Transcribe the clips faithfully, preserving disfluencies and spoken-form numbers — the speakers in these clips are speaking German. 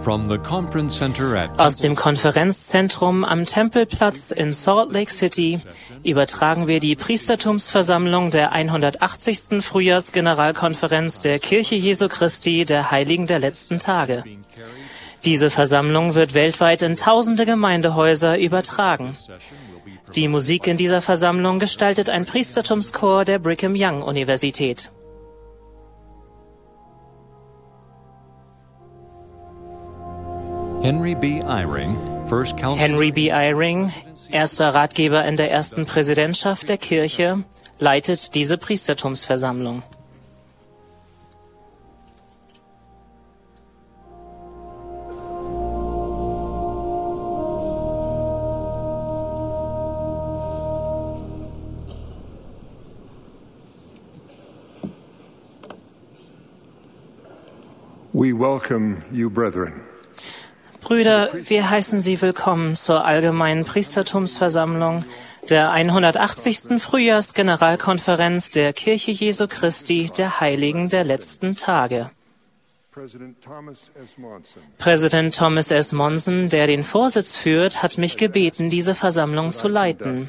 Aus dem Konferenzzentrum am Tempelplatz in Salt Lake City übertragen wir die Priestertumsversammlung der hundertachtzigsten Frühjahrsgeneralkonferenz der Kirche Jesu Christi der Heiligen der letzten Tage. Diese Versammlung wird weltweit in tausende Gemeindehäuser übertragen. Die Musik in dieser Versammlung gestaltet ein Priestertumschor der Brigham Young Universität. Henry B. Eyring, First Council Henry B. Eyring, erster Ratgeber in der ersten Präsidentschaft der Kirche, leitet diese Priestertumsversammlung. We welcome you, brethren. Brüder, wir heißen Sie willkommen zur allgemeinen Priestertumsversammlung der hundertachtzigsten Frühjahrsgeneralkonferenz der Kirche Jesu Christi der Heiligen der letzten Tage. Präsident Thomas S. Monson, der den Vorsitz führt, hat mich gebeten, diese Versammlung zu leiten.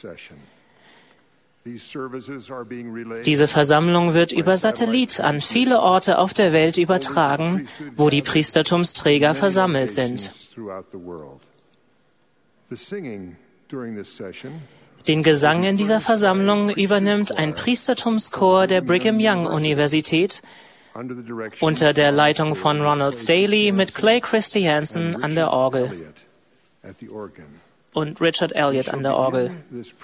Diese Versammlung wird über Satellit an viele Orte auf der Welt übertragen, wo die Priestertumsträger versammelt sind. Den Gesang in dieser Versammlung übernimmt ein Priestertumschor der Brigham Young Universität unter der Leitung von Ronald Staley mit Clay Christiansen an der Orgel und Richard Elliott an der Orgel.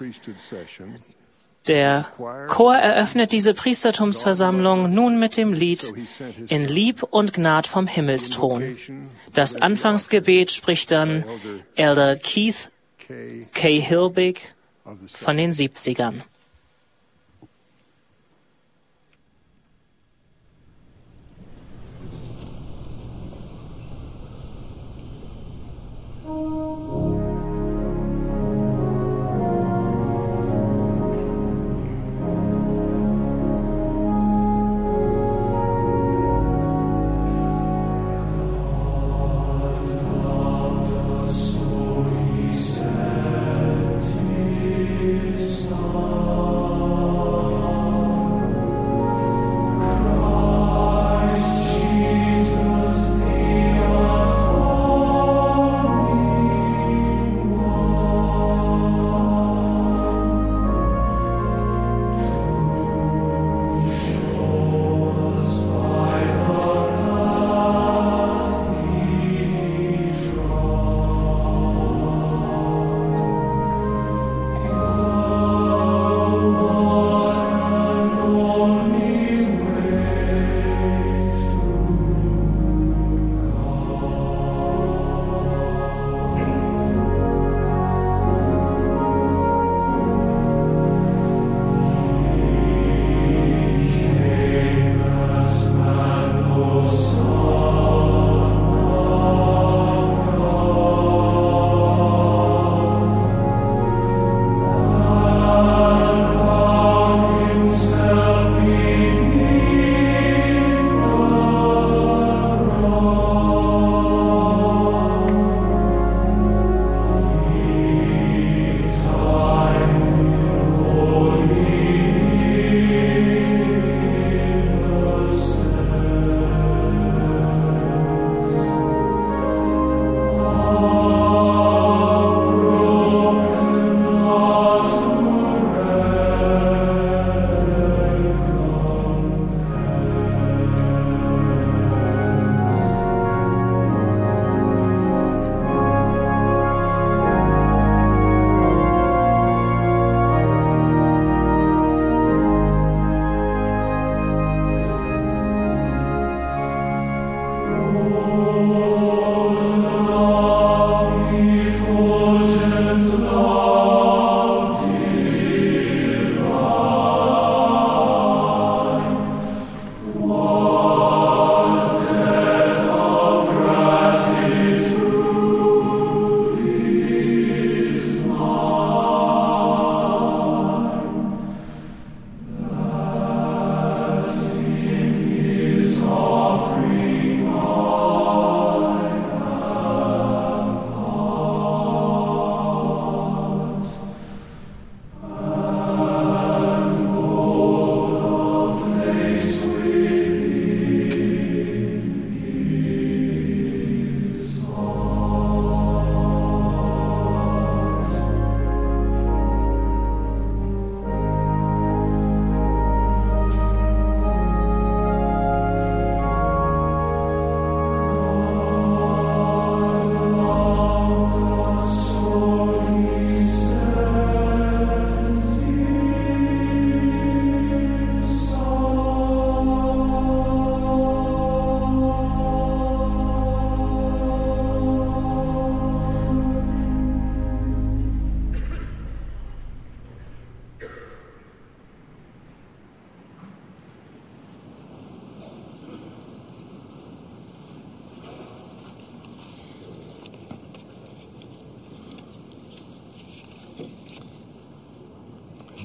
Der Chor eröffnet diese Priestertumsversammlung nun mit dem Lied »In Lieb und Gnad vom Himmelsthron«. Das Anfangsgebet spricht dann Elder Keith K. Hilbig von den siebzigern. Song.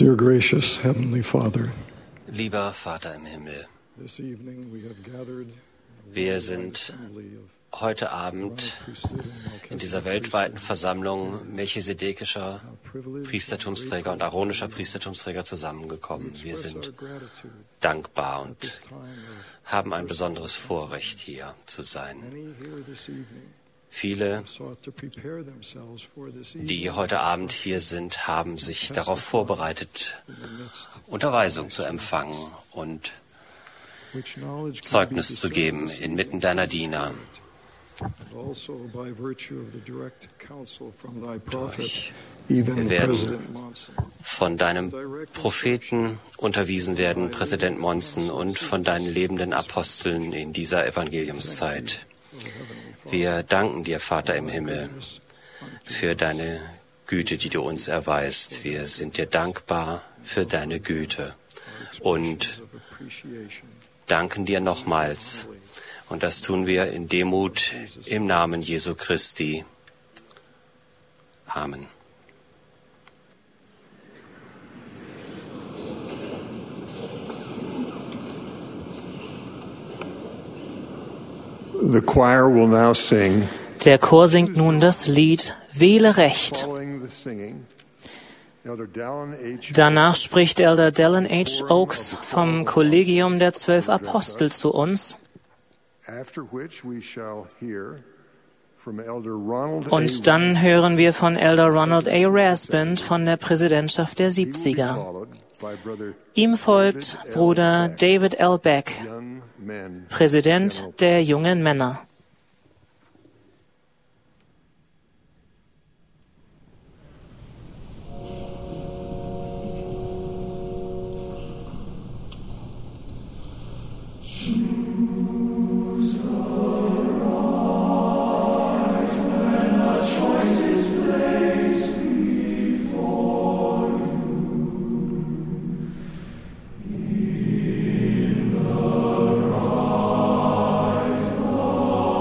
Dear gracious Heavenly Father, Lieber Vater im Himmel, this evening we have gathered wir sind heute Abend in dieser weltweiten Versammlung melchisedekischer Priestertumsträger und aaronischer Priestertumsträger zusammengekommen. Wir sind dankbar und haben ein besonderes Vorrecht, hier zu sein. Viele, die heute Abend hier sind, haben sich darauf vorbereitet, Unterweisung zu empfangen und Zeugnis zu geben inmitten deiner Diener. Wir werden von deinem Propheten unterwiesen werden, Präsident Monson, und von deinen lebenden Aposteln in dieser Evangeliumszeit. Wir danken dir, Vater im Himmel, für deine Güte, die du uns erweist. Wir sind dir dankbar für deine Güte und danken dir nochmals. Und das tun wir in Demut im Namen Jesu Christi. Amen. The choir will now sing. Der Chor singt nun das Lied Wähle Recht. Following the singing, Elder Dallin H. Danach spricht Elder Dallin H. Oaks vom Kollegium der Zwölf Apostel zu uns. After which we shall hear from Elder Ronald A. Und dann hören wir von Elder Ronald A. Rasband von der Präsidentschaft der siebziger. followed by Brother Ihm folgt Bruder David L. Beck, Young Men. Präsident der jungen Männer. In the right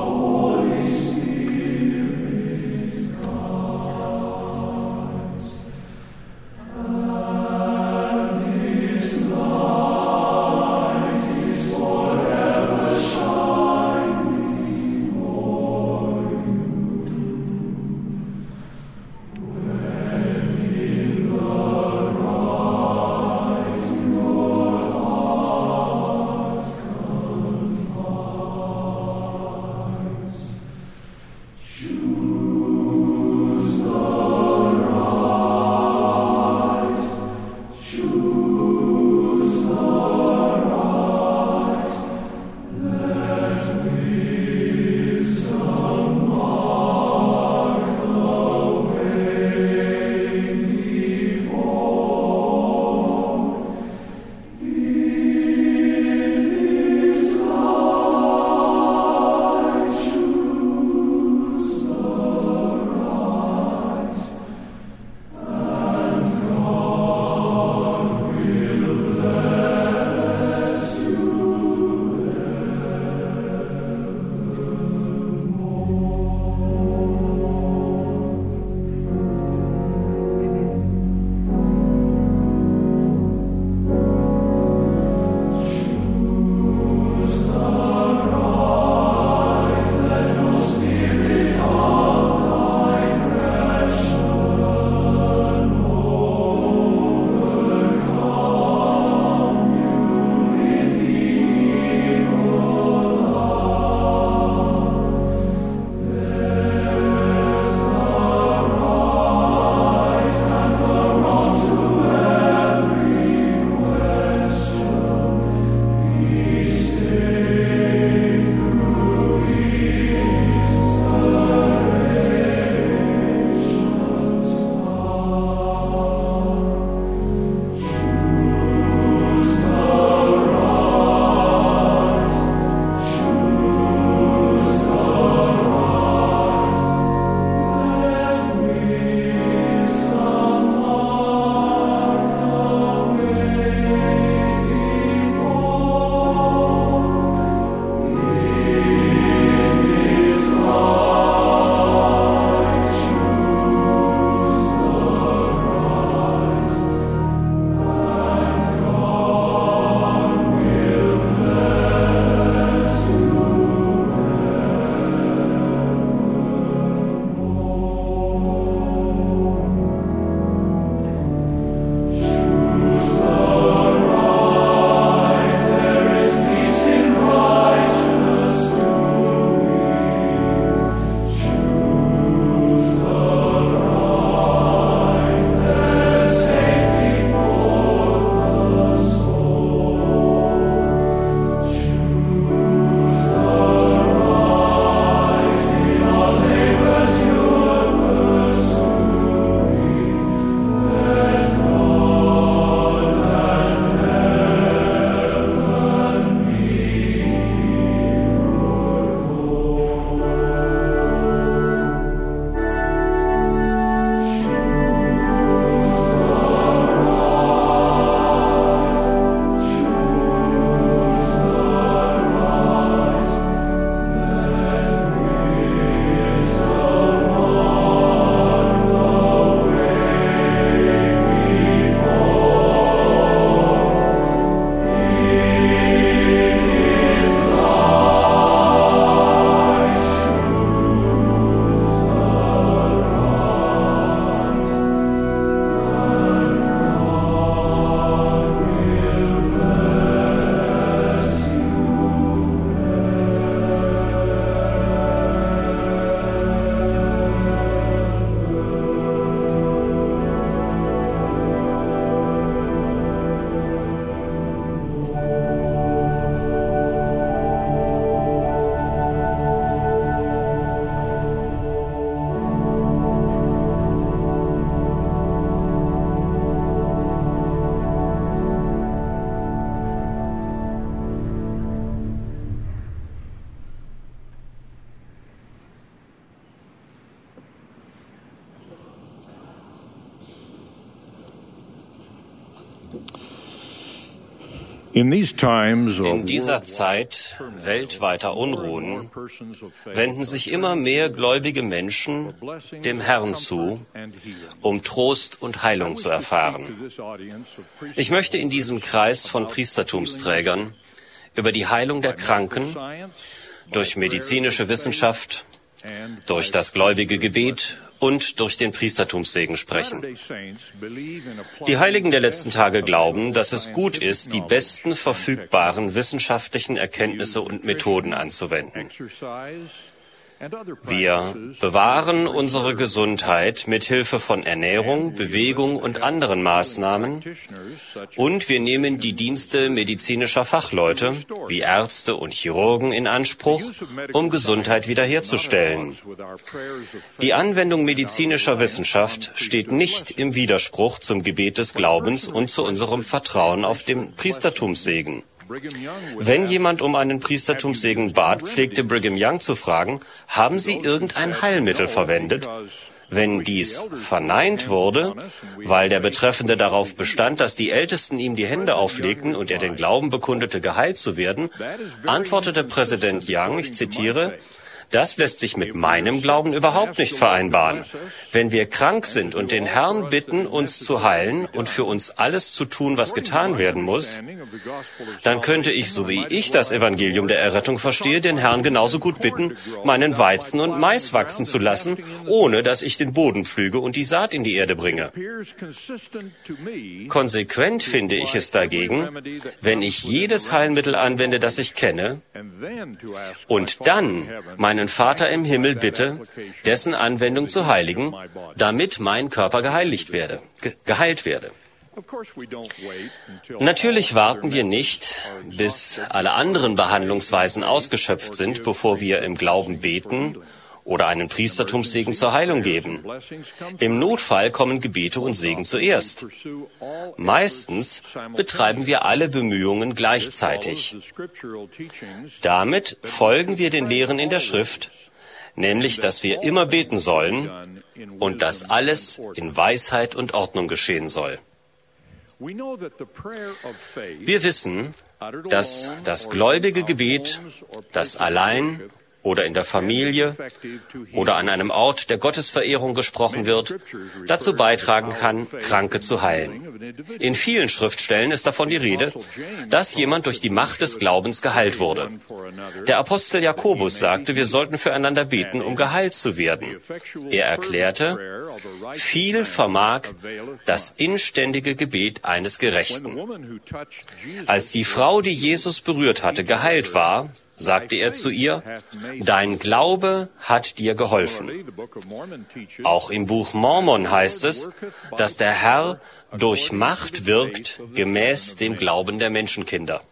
In dieser Zeit weltweiter Unruhen wenden sich immer mehr gläubige Menschen dem Herrn zu, um Trost und Heilung zu erfahren. Ich möchte in diesem Kreis von Priestertumsträgern über die Heilung der Kranken durch medizinische Wissenschaft, durch das gläubige Gebet und durch den Priestertumssegen sprechen. Die Heiligen der letzten Tage glauben, dass es gut ist, die besten verfügbaren wissenschaftlichen Erkenntnisse und Methoden anzuwenden. Wir bewahren unsere Gesundheit mit Hilfe von Ernährung, Bewegung und anderen Maßnahmen und wir nehmen die Dienste medizinischer Fachleute wie Ärzte und Chirurgen in Anspruch, um Gesundheit wiederherzustellen. Die Anwendung medizinischer Wissenschaft steht nicht im Widerspruch zum Gebet des Glaubens und zu unserem Vertrauen auf den Priestertumssegen. Wenn jemand um einen Priestertumssegen bat, pflegte Brigham Young zu fragen, haben Sie irgendein Heilmittel verwendet? Wenn dies verneint wurde, weil der Betreffende darauf bestand, dass die Ältesten ihm die Hände auflegten und er den Glauben bekundete, geheilt zu werden, antwortete Präsident Young, ich zitiere, das lässt sich mit meinem Glauben überhaupt nicht vereinbaren. Wenn wir krank sind und den Herrn bitten, uns zu heilen und für uns alles zu tun, was getan werden muss, dann könnte ich, so wie ich das Evangelium der Errettung verstehe, den Herrn genauso gut bitten, meinen Weizen und Mais wachsen zu lassen, ohne dass ich den Boden pflüge und die Saat in die Erde bringe. Konsequent finde ich es dagegen, wenn ich jedes Heilmittel anwende, das ich kenne, und dann meinen Vater im Himmel bitte, dessen Anwendung zu heiligen, damit mein Körper geheiligt werde, ge- geheilt werde. Natürlich warten wir nicht, bis alle anderen Behandlungsweisen ausgeschöpft sind, bevor wir im Glauben beten oder einen Priestertumssegen zur Heilung geben. Im Notfall kommen Gebete und Segen zuerst. Meistens betreiben wir alle Bemühungen gleichzeitig. Damit folgen wir den Lehren in der Schrift, nämlich, dass wir immer beten sollen und dass alles in Weisheit und Ordnung geschehen soll. Wir wissen, dass das gläubige Gebet, das allein oder in der Familie oder an einem Ort der Gottesverehrung gesprochen wird, dazu beitragen kann, Kranke zu heilen. In vielen Schriftstellen ist davon die Rede, dass jemand durch die Macht des Glaubens geheilt wurde. Der Apostel Jakobus sagte, wir sollten füreinander beten, um geheilt zu werden. Er erklärte, viel vermag das inständige Gebet eines Gerechten. Als die Frau, die Jesus berührt hatte, geheilt war, sagte er zu ihr, dein Glaube hat dir geholfen. Auch im Buch Mormon heißt es, dass der Herr durch Macht wirkt, gemäß dem Glauben der Menschenkinder.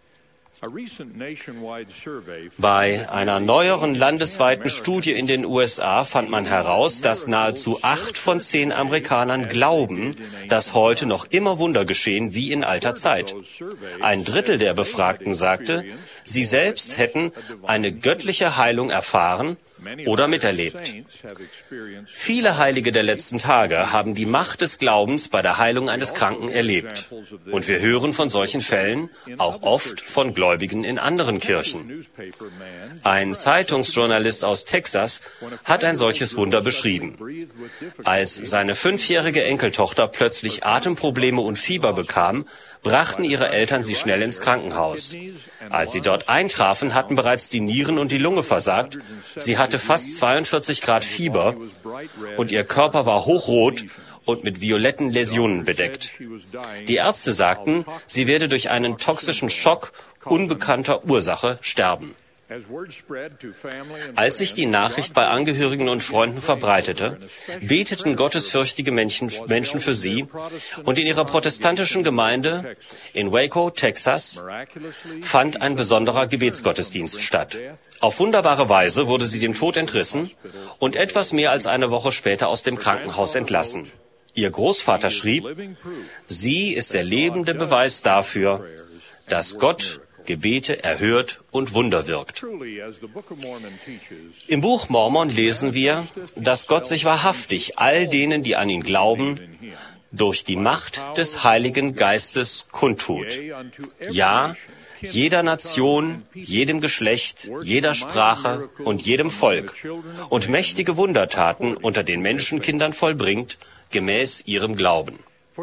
Bei einer neueren landesweiten Studie in den U S A fand man heraus, dass nahezu acht von zehn Amerikanern glauben, dass heute noch immer Wunder geschehen wie in alter Zeit. Ein Drittel der Befragten sagte, sie selbst hätten eine göttliche Heilung erfahren oder miterlebt. Viele Heilige der letzten Tage haben die Macht des Glaubens bei der Heilung eines Kranken erlebt. Und wir hören von solchen Fällen auch oft von Gläubigen in anderen Kirchen. Ein Zeitungsjournalist aus Texas hat ein solches Wunder beschrieben. Als seine fünfjährige Enkeltochter plötzlich Atemprobleme und Fieber bekam, brachten ihre Eltern sie schnell ins Krankenhaus. Als sie dort eintrafen, hatten bereits die Nieren und die Lunge versagt. Sie hatte fast zweiundvierzig Grad Fieber und ihr Körper war hochrot und mit violetten Läsionen bedeckt. Die Ärzte sagten, sie werde durch einen toxischen Schock unbekannter Ursache sterben. Als sich die Nachricht bei Angehörigen und Freunden verbreitete, beteten gottesfürchtige Menschen, Menschen für sie und in ihrer protestantischen Gemeinde in Waco, Texas, fand ein besonderer Gebetsgottesdienst statt. Auf wunderbare Weise wurde sie dem Tod entrissen und etwas mehr als eine Woche später aus dem Krankenhaus entlassen. Ihr Großvater schrieb, sie ist der lebende Beweis dafür, dass Gott Gebete erhört und Wunder wirkt. Im Buch Mormon lesen wir, dass Gott sich wahrhaftig all denen, die an ihn glauben, durch die Macht des Heiligen Geistes kundtut. Ja, jeder Nation, jedem Geschlecht, jeder Sprache und jedem Volk und mächtige Wundertaten unter den Menschenkindern vollbringt, gemäß ihrem Glauben.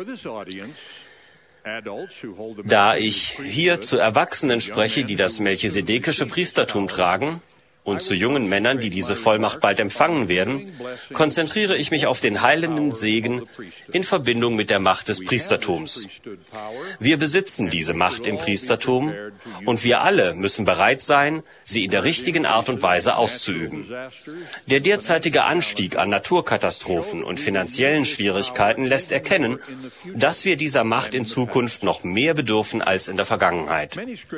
Da ich hier zu Erwachsenen spreche, die das melchisedekische Priestertum tragen, und zu jungen Männern, die diese Vollmacht bald empfangen werden, konzentriere ich mich auf den heilenden Segen in Verbindung mit der Macht des Priestertums. Wir besitzen diese Macht im Priestertum und wir alle müssen bereit sein, sie in der richtigen Art und Weise auszuüben. Der derzeitige Anstieg an Naturkatastrophen und finanziellen Schwierigkeiten lässt erkennen, dass wir dieser Macht in Zukunft noch mehr bedürfen als in der Vergangenheit.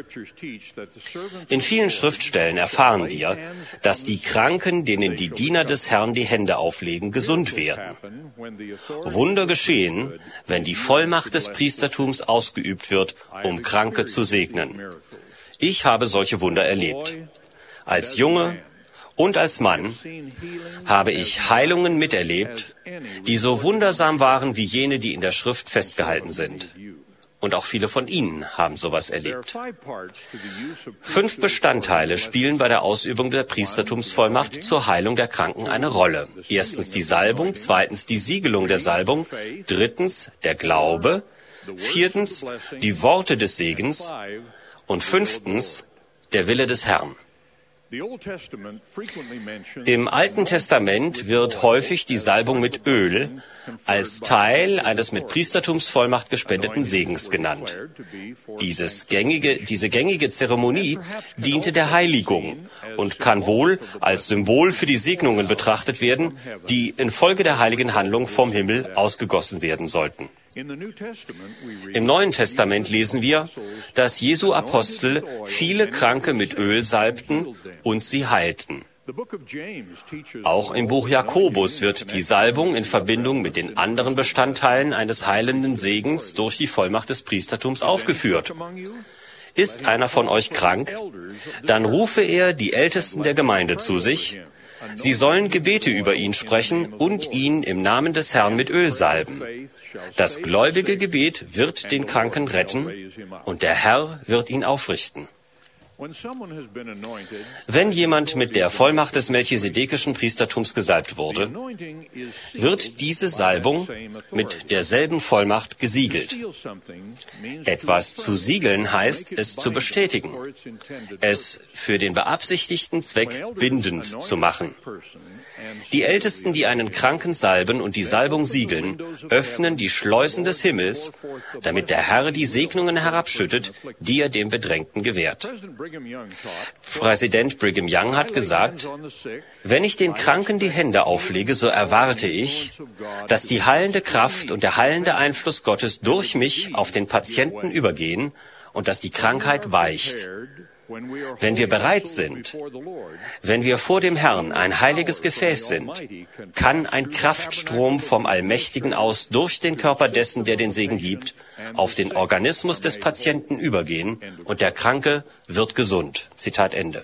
In vielen Schriftstellen erfahren wir, dass die Kranken, denen die Diener des Herrn die Hände auflegen, gesund werden. Wunder geschehen, wenn die Vollmacht des Priestertums ausgeübt wird, um Kranke zu segnen. Ich habe solche Wunder erlebt. Als Junge und als Mann habe ich Heilungen miterlebt, die so wundersam waren wie jene, die in der Schrift festgehalten sind. Und auch viele von Ihnen haben sowas erlebt. Fünf Bestandteile spielen bei der Ausübung der Priestertumsvollmacht zur Heilung der Kranken eine Rolle. Erstens die Salbung, zweitens die Siegelung der Salbung, drittens der Glaube, viertens die Worte des Segens und fünftens der Wille des Herrn. Im Alten Testament wird häufig die Salbung mit Öl als Teil eines mit Priestertumsvollmacht gespendeten Segens genannt. Dieses gängige, diese gängige Zeremonie diente der Heiligung und kann wohl als Symbol für die Segnungen betrachtet werden, die infolge der heiligen Handlung vom Himmel ausgegossen werden sollten. Im Neuen Testament lesen wir, dass Jesu Apostel viele Kranke mit Öl salbten und sie heilten. Auch im Buch Jakobus wird die Salbung in Verbindung mit den anderen Bestandteilen eines heilenden Segens durch die Vollmacht des Priestertums aufgeführt. Ist einer von euch krank, dann rufe er die Ältesten der Gemeinde zu sich. Sie sollen Gebete über ihn sprechen und ihn im Namen des Herrn mit Öl salben. Das gläubige Gebet wird den Kranken retten und der Herr wird ihn aufrichten. Wenn jemand mit der Vollmacht des melchisedekischen Priestertums gesalbt wurde, wird diese Salbung mit derselben Vollmacht gesiegelt. Etwas zu siegeln heißt, es zu bestätigen, es für den beabsichtigten Zweck bindend zu machen. Die Ältesten, die einen Kranken salben und die Salbung siegeln, öffnen die Schleusen des Himmels, damit der Herr die Segnungen herabschüttet, die er dem Bedrängten gewährt. Präsident Brigham Young hat gesagt, wenn ich den Kranken die Hände auflege, so erwarte ich, dass die heilende Kraft und der heilende Einfluss Gottes durch mich auf den Patienten übergehen und dass die Krankheit weicht. Wenn wir bereit sind, wenn wir vor dem Herrn ein heiliges Gefäß sind, kann ein Kraftstrom vom Allmächtigen aus durch den Körper dessen, der den Segen gibt, auf den Organismus des Patienten übergehen und der Kranke wird gesund. Zitat Ende.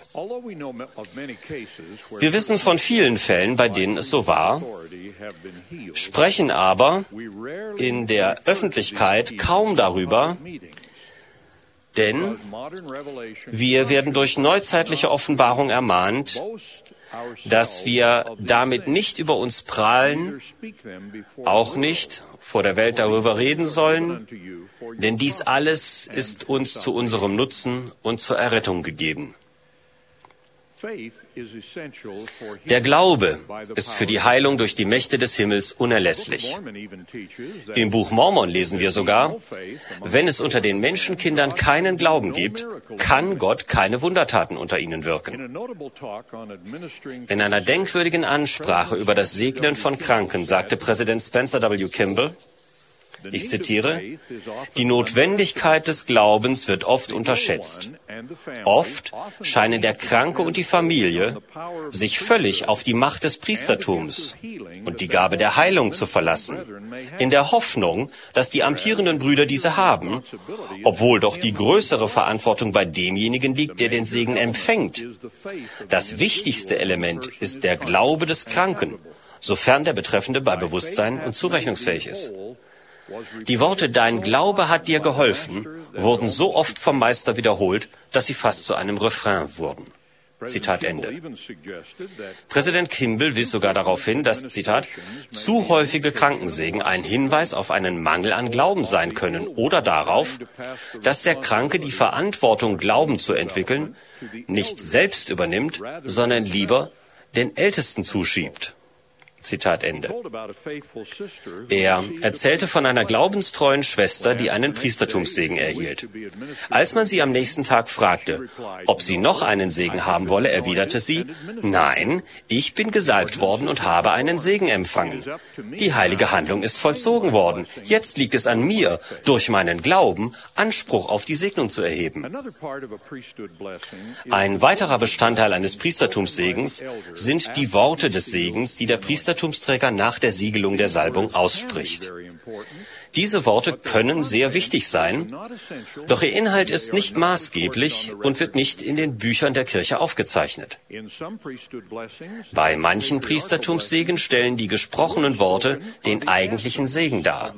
Wir wissen von vielen Fällen, bei denen es so war, sprechen aber in der Öffentlichkeit kaum darüber, denn wir werden durch neuzeitliche Offenbarung ermahnt, dass wir damit nicht über uns prahlen, auch nicht vor der Welt darüber reden sollen, denn dies alles ist uns zu unserem Nutzen und zur Errettung gegeben. Der Glaube ist für die Heilung durch die Mächte des Himmels unerlässlich. Im Buch Mormon lesen wir sogar, wenn es unter den Menschenkindern keinen Glauben gibt, kann Gott keine Wundertaten unter ihnen wirken. In einer denkwürdigen Ansprache über das Segnen von Kranken sagte Präsident Spencer W. Kimball, ich zitiere, die Notwendigkeit des Glaubens wird oft unterschätzt. Oft scheinen der Kranke und die Familie sich völlig auf die Macht des Priestertums und die Gabe der Heilung zu verlassen, in der Hoffnung, dass die amtierenden Brüder diese haben, obwohl doch die größere Verantwortung bei demjenigen liegt, der den Segen empfängt. Das wichtigste Element ist der Glaube des Kranken, sofern der Betreffende bei Bewusstsein und zurechnungsfähig ist. Die Worte »Dein Glaube hat dir geholfen« wurden so oft vom Meister wiederholt, dass sie fast zu einem Refrain wurden. Zitat Ende. Präsident Kimball wies sogar darauf hin, dass, Zitat, zu häufige Krankensegen ein Hinweis auf einen Mangel an Glauben sein können oder darauf, dass der Kranke die Verantwortung, Glauben zu entwickeln, nicht selbst übernimmt, sondern lieber den Ältesten zuschiebt. Zitat Ende. Er erzählte von einer glaubenstreuen Schwester, die einen Priestertumssegen erhielt. Als man sie am nächsten Tag fragte, ob sie noch einen Segen haben wolle, erwiderte sie, »Nein, ich bin gesalbt worden und habe einen Segen empfangen. Die heilige Handlung ist vollzogen worden. Jetzt liegt es an mir, durch meinen Glauben Anspruch auf die Segnung zu erheben.« Ein weiterer Bestandteil eines Priestertumssegens sind die Worte des Segens, die der Priester Priestertumsträger nach der Siegelung der Salbung ausspricht. Diese Worte können sehr wichtig sein, doch ihr Inhalt ist nicht maßgeblich und wird nicht in den Büchern der Kirche aufgezeichnet. Bei manchen Priestertumssegen stellen die gesprochenen Worte den eigentlichen Segen dar.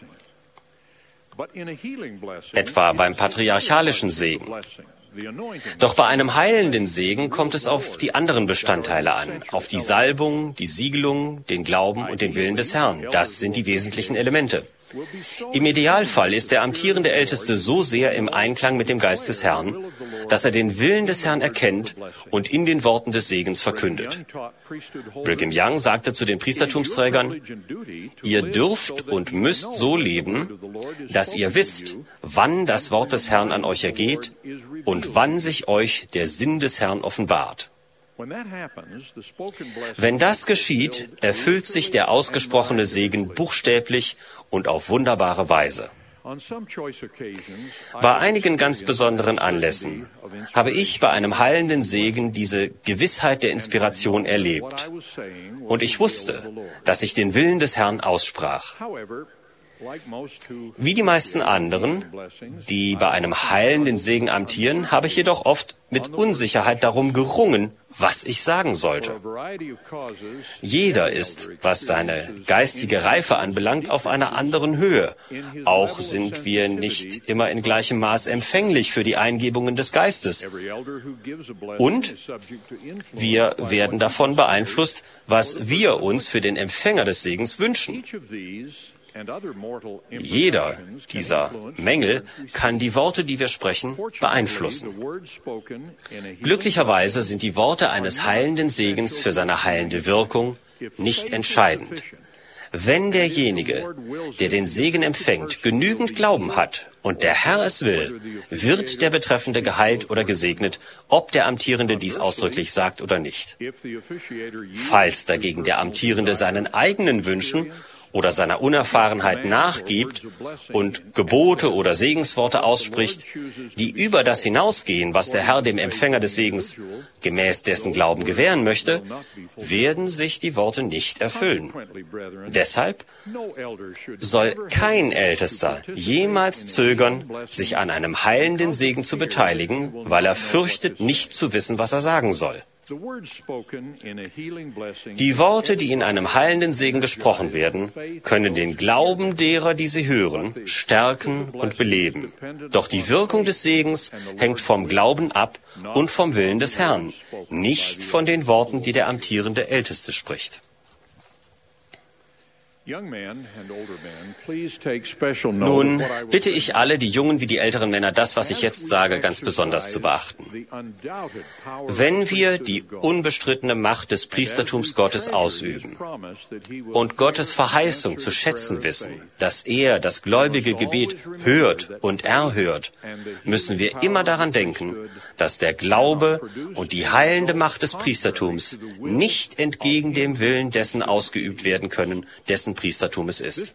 Etwa beim patriarchalischen Segen. Doch bei einem heilenden Segen kommt es auf die anderen Bestandteile an, auf die Salbung, die Siegelung, den Glauben und den Willen des Herrn. Das sind die wesentlichen Elemente. Im Idealfall ist der amtierende Älteste so sehr im Einklang mit dem Geist des Herrn, dass er den Willen des Herrn erkennt und in den Worten des Segens verkündet. Brigham Young sagte zu den Priestertumsträgern, ihr dürft und müsst so leben, dass ihr wisst, wann das Wort des Herrn an euch ergeht und wann sich euch der Sinn des Herrn offenbart. Wenn das geschieht, erfüllt sich der ausgesprochene Segen buchstäblich und auf wunderbare Weise. Bei einigen ganz besonderen Anlässen habe ich bei einem heilenden Segen diese Gewissheit der Inspiration erlebt. Und ich wusste, dass ich den Willen des Herrn aussprach. Wie die meisten anderen, die bei einem heilenden Segen amtieren, habe ich jedoch oft mit Unsicherheit darum gerungen, was ich sagen sollte. Jeder ist, was seine geistige Reife anbelangt, auf einer anderen Höhe. Auch sind wir nicht immer in gleichem Maß empfänglich für die Eingebungen des Geistes. Und wir werden davon beeinflusst, was wir uns für den Empfänger des Segens wünschen. Jeder dieser Mängel kann die Worte, die wir sprechen, beeinflussen. Glücklicherweise sind die Worte eines heilenden Segens für seine heilende Wirkung nicht entscheidend. Wenn derjenige, der den Segen empfängt, genügend Glauben hat und der Herr es will, wird der Betreffende geheilt oder gesegnet, ob der Amtierende dies ausdrücklich sagt oder nicht. Falls dagegen der Amtierende seinen eigenen Wünschen oder seiner Unerfahrenheit nachgibt und Gebote oder Segensworte ausspricht, die über das hinausgehen, was der Herr dem Empfänger des Segens gemäß dessen Glauben gewähren möchte, werden sich die Worte nicht erfüllen. Deshalb soll kein Ältester jemals zögern, sich an einem heilenden Segen zu beteiligen, weil er fürchtet, nicht zu wissen, was er sagen soll. Die Worte, die in einem heilenden Segen gesprochen werden, können den Glauben derer, die sie hören, stärken und beleben. Doch die Wirkung des Segens hängt vom Glauben ab und vom Willen des Herrn, nicht von den Worten, die der amtierende Älteste spricht. Nun bitte ich alle, die Jungen wie die älteren Männer, das, was ich jetzt sage, ganz besonders zu beachten. Wenn wir die unbestrittene Macht des Priestertums Gottes ausüben und Gottes Verheißung zu schätzen wissen, dass er das gläubige Gebet hört und erhört, müssen wir immer daran denken, dass der Glaube und die heilende Macht des Priestertums nicht entgegen dem Willen dessen ausgeübt werden können, dessen Priestertum es ist.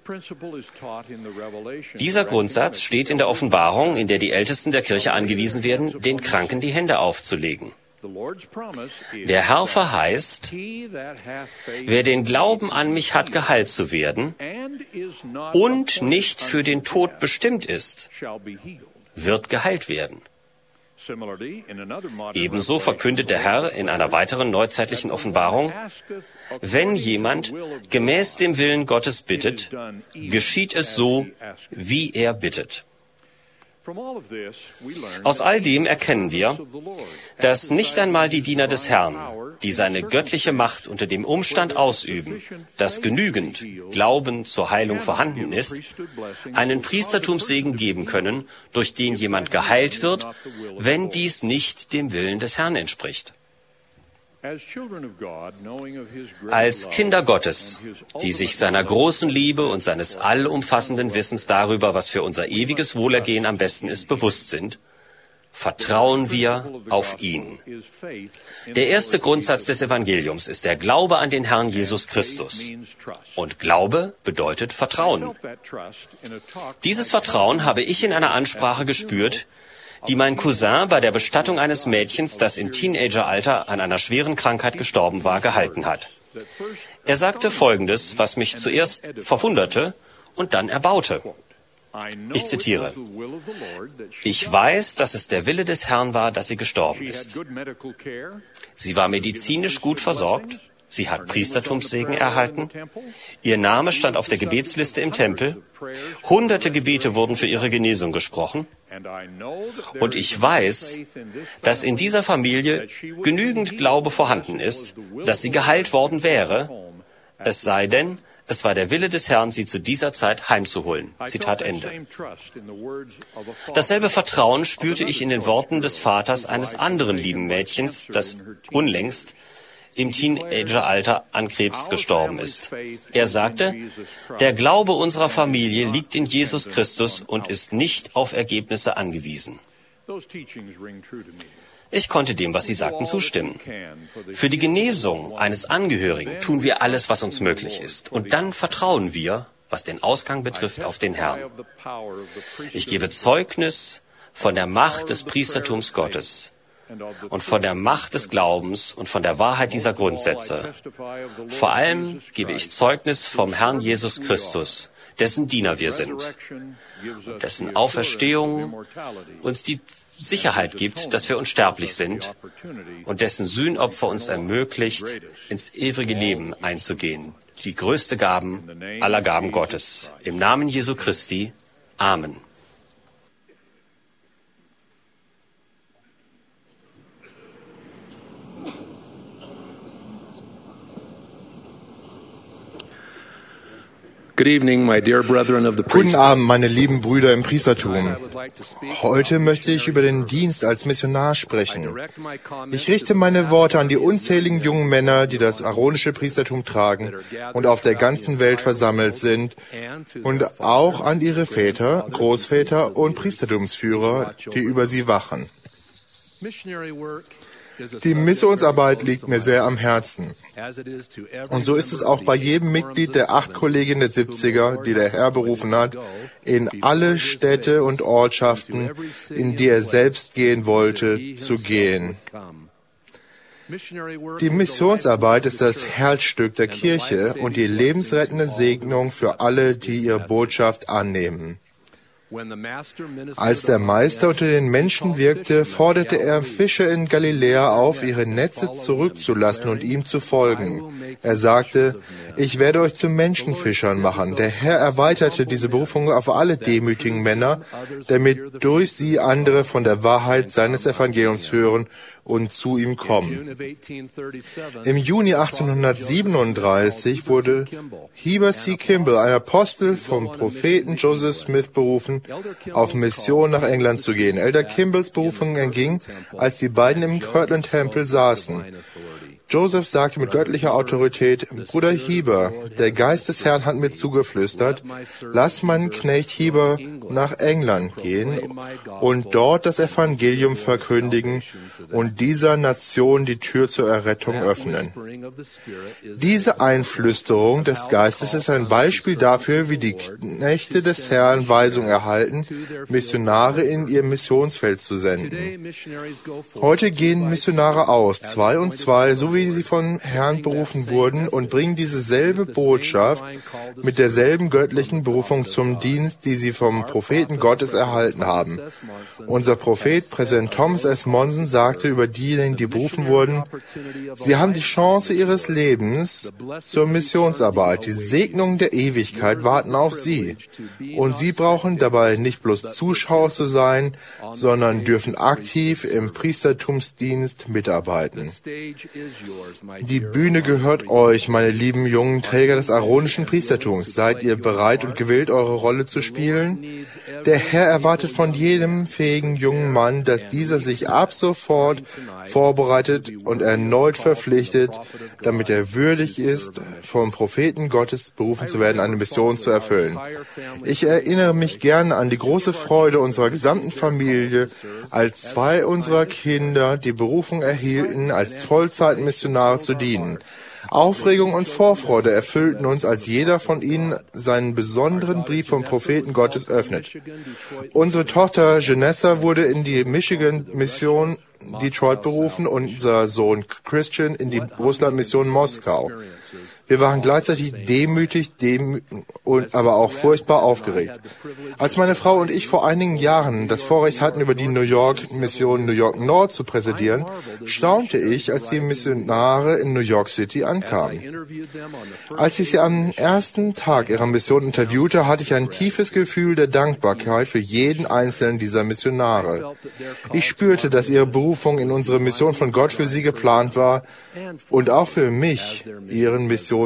Dieser Grundsatz steht in der Offenbarung, in der die Ältesten der Kirche angewiesen werden, den Kranken die Hände aufzulegen. Der Herr verheißt, wer den Glauben an mich hat, geheilt zu werden und nicht für den Tod bestimmt ist, wird geheilt werden. Ebenso verkündet der Herr in einer weiteren neuzeitlichen Offenbarung: Wenn jemand gemäß dem Willen Gottes bittet, geschieht es so, wie er bittet. Aus all dem erkennen wir, dass nicht einmal die Diener des Herrn, die seine göttliche Macht unter dem Umstand ausüben, dass genügend Glauben zur Heilung vorhanden ist, einen Priestertumssegen geben können, durch den jemand geheilt wird, wenn dies nicht dem Willen des Herrn entspricht. Als Kinder Gottes, die sich seiner großen Liebe und seines allumfassenden Wissens darüber, was für unser ewiges Wohlergehen am besten ist, bewusst sind, vertrauen wir auf ihn. Der erste Grundsatz des Evangeliums ist der Glaube an den Herrn Jesus Christus. Und Glaube bedeutet Vertrauen. Dieses Vertrauen habe ich in einer Ansprache gespürt, die mein Cousin bei der Bestattung eines Mädchens, das im Teenageralter an einer schweren Krankheit gestorben war, gehalten hat. Er sagte Folgendes, was mich zuerst verwunderte und dann erbaute. Ich zitiere: Ich weiß, dass es der Wille des Herrn war, dass sie gestorben ist. Sie war medizinisch gut versorgt. Sie hat Priestertumssegen erhalten. Ihr Name stand auf der Gebetsliste im Tempel. Hunderte Gebete wurden für ihre Genesung gesprochen. Und ich weiß, dass in dieser Familie genügend Glaube vorhanden ist, dass sie geheilt worden wäre, es sei denn, es war der Wille des Herrn, sie zu dieser Zeit heimzuholen. Zitat Ende. Dasselbe Vertrauen spürte ich in den Worten des Vaters eines anderen lieben Mädchens, das unlängst im Teenageralter an Krebs gestorben ist. Er sagte, der Glaube unserer Familie liegt in Jesus Christus und ist nicht auf Ergebnisse angewiesen. Ich konnte dem, was sie sagten, zustimmen. Für die Genesung eines Angehörigen tun wir alles, was uns möglich ist. Und dann vertrauen wir, was den Ausgang betrifft, auf den Herrn. Ich gebe Zeugnis von der Macht des Priestertums Gottes und von der Macht des Glaubens und von der Wahrheit dieser Grundsätze. Vor allem gebe ich Zeugnis vom Herrn Jesus Christus, dessen Diener wir sind, dessen Auferstehung uns die Sicherheit gibt, dass wir unsterblich sind und dessen Sühnopfer uns ermöglicht, ins ewige Leben einzugehen. Die größte Gaben aller Gaben Gottes. Im Namen Jesu Christi. Amen. Good evening, my dear brethren of the Guten priesthood. Abend, meine lieben Brüder im Priestertum. Heute möchte ich über den Dienst als Missionar sprechen. Ich richte meine Worte an die unzähligen jungen Männer, die das aaronische Priestertum tragen und auf der ganzen Welt versammelt sind, und auch an ihre Väter, Großväter und Priestertumsführer, die über sie wachen. Die Missionsarbeit liegt mir sehr am Herzen. Und so ist es auch bei jedem Mitglied der acht Kollegien der siebziger, die der Herr berufen hat, in alle Städte und Ortschaften, in die er selbst gehen wollte, zu gehen. Die Missionsarbeit ist das Herzstück der Kirche und die lebensrettende Segnung für alle, die ihre Botschaft annehmen. Als der Meister unter den Menschen wirkte, forderte er Fischer in Galiläa auf, ihre Netze zurückzulassen und ihm zu folgen. Er sagte, ich werde euch zu Menschenfischern machen. Der Herr erweiterte diese Berufung auf alle demütigen Männer, damit durch sie andere von der Wahrheit seines Evangeliums hören und zu ihm kommen. Im Juni achtzehnhundertsiebenunddreißig wurde Heber C. Kimball, ein Apostel vom Propheten Joseph Smith, berufen, auf Mission nach England zu gehen. Elder Kimballs Berufung erging, als die beiden im Kirtland Temple saßen. Joseph sagte mit göttlicher Autorität, Bruder Heber, der Geist des Herrn hat mir zugeflüstert, lass meinen Knecht Heber nach England gehen und dort das Evangelium verkündigen und dieser Nation die Tür zur Errettung öffnen. Diese Einflüsterung des Geistes ist ein Beispiel dafür, wie die Knechte des Herrn Weisung erhalten, Missionare in ihr Missionsfeld zu senden. Heute gehen Missionare aus, zwei und zwei, so wie sie vom Herrn berufen wurden und bringen dieselbe Botschaft mit derselben göttlichen Berufung zum Dienst, die sie vom Propheten Gottes erhalten haben. Unser Prophet, Präsident Thomas S. Monson, sagte über diejenigen, die berufen wurden, sie haben die Chance ihres Lebens zur Missionsarbeit. Die Segnungen der Ewigkeit warten auf sie. Und sie brauchen dabei nicht bloß Zuschauer zu sein, sondern dürfen aktiv im Priestertumsdienst mitarbeiten. Die Bühne gehört euch, meine lieben jungen Träger des aaronischen Priestertums. Seid ihr bereit und gewillt, eure Rolle zu spielen? Der Herr erwartet von jedem fähigen jungen Mann, dass dieser sich ab sofort vorbereitet und erneut verpflichtet, damit er würdig ist, vom Propheten Gottes berufen zu werden, eine Mission zu erfüllen. Ich erinnere mich gerne an die große Freude unserer gesamten Familie, als zwei unserer Kinder die Berufung erhielten, als Vollzeitmissionare zu dienen. Aufregung und Vorfreude erfüllten uns, als jeder von ihnen seinen besonderen Brief vom Propheten Gottes öffnet. Unsere Tochter Janessa wurde in die Michigan-Mission Detroit berufen und unser Sohn Christian in die Russland-Mission Moskau. Wir waren gleichzeitig demütig, dem und aber auch furchtbar aufgeregt. Als meine Frau und ich vor einigen Jahren das Vorrecht hatten, über die New York-Mission New York Nord zu präsidieren, staunte ich, als die Missionare in New York City ankamen. Als ich sie am ersten Tag ihrer Mission interviewte, hatte ich ein tiefes Gefühl der Dankbarkeit für jeden einzelnen dieser Missionare. Ich spürte, dass ihre Berufung in unsere Mission von Gott für sie geplant war und auch für mich, ihren Missionspräsidenten.